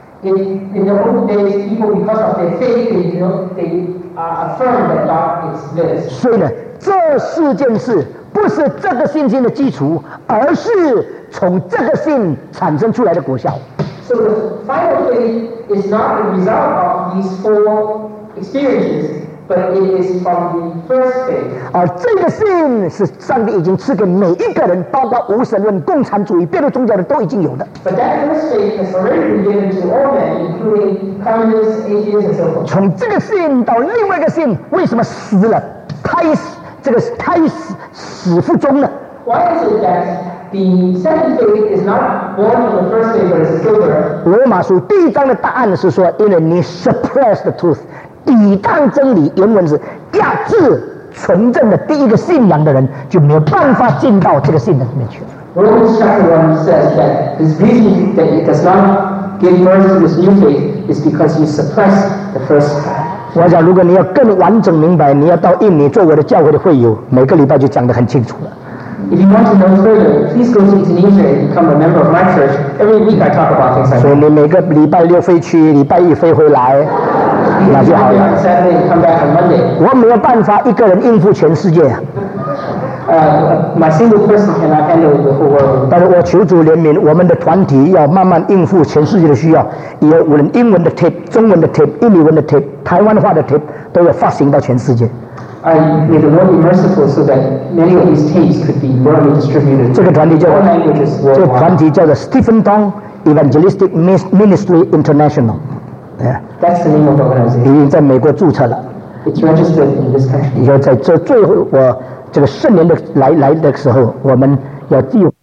[SPEAKER 2] In, in the old days, people, because of their faith, they, you know, they uh, affirm that God exists.
[SPEAKER 1] 所以呢，这四件事不不是这个信心的基础，而是从这个信产生出来的果效。
[SPEAKER 2] So the final faith is not the result of these four experiences, but it is from the first faith.
[SPEAKER 1] 而这个信是上帝已经赐给每一个人，包括无神论、共产主义、别的宗教的都已经有的。
[SPEAKER 2] But that first faith has already been given to all men, including communists, atheists, and so forth.
[SPEAKER 1] 从这个信到另外一个信，为什么死了？胎死，这个胎死死腹中呢？
[SPEAKER 2] Why is it that the second faith is not born from the first faith, but is still there?
[SPEAKER 1] 罗马书第一章的答案是说，因为你 suppress the truth， 抵挡真理，原文是压制纯正的第一个信仰的人，就没有办法进到这个信的里面去。
[SPEAKER 2] Romans chapter one says that this reason that it does not give birth to this new faith is because you suppress the first faith.
[SPEAKER 1] 我想，如果你要更完整明白，你要到印尼做我的教会的会友，每个礼拜就讲得很清楚了。
[SPEAKER 2] If you want to know further, please go to Indonesia and become a member of my church. Every week I talk about things like
[SPEAKER 1] 所以
[SPEAKER 2] that.
[SPEAKER 1] 你每个礼拜六飞去，礼拜一飞回来，
[SPEAKER 2] You
[SPEAKER 1] 那
[SPEAKER 2] can
[SPEAKER 1] 就好
[SPEAKER 2] be
[SPEAKER 1] 了。
[SPEAKER 2] on Saturday and come back on Monday.
[SPEAKER 1] 我没有办法一个人应付全世界，
[SPEAKER 2] Uh, my single person cannot handle the whole world.
[SPEAKER 1] 但是我求主怜悯，我们的团体要慢慢应付全世界的需要。也有无论英文的 tape、中文的 tape、印尼文的 tape、台湾话的 tape 都要发行到全世界。
[SPEAKER 2] I may the Lord be merciful so that many of these tapes could be broadly distributed.
[SPEAKER 1] 这个团体叫
[SPEAKER 2] all languages
[SPEAKER 1] 这个团
[SPEAKER 2] worldwide.
[SPEAKER 1] 体叫做 Stephen Tong Evangelistic Ministry International， 哎，
[SPEAKER 2] That's the name of the
[SPEAKER 1] 已
[SPEAKER 2] organization.
[SPEAKER 1] 经在美国注册了。
[SPEAKER 2] It's registered in this country.
[SPEAKER 1] 以后在这最后我这个圣年的来来的时候，我们要记。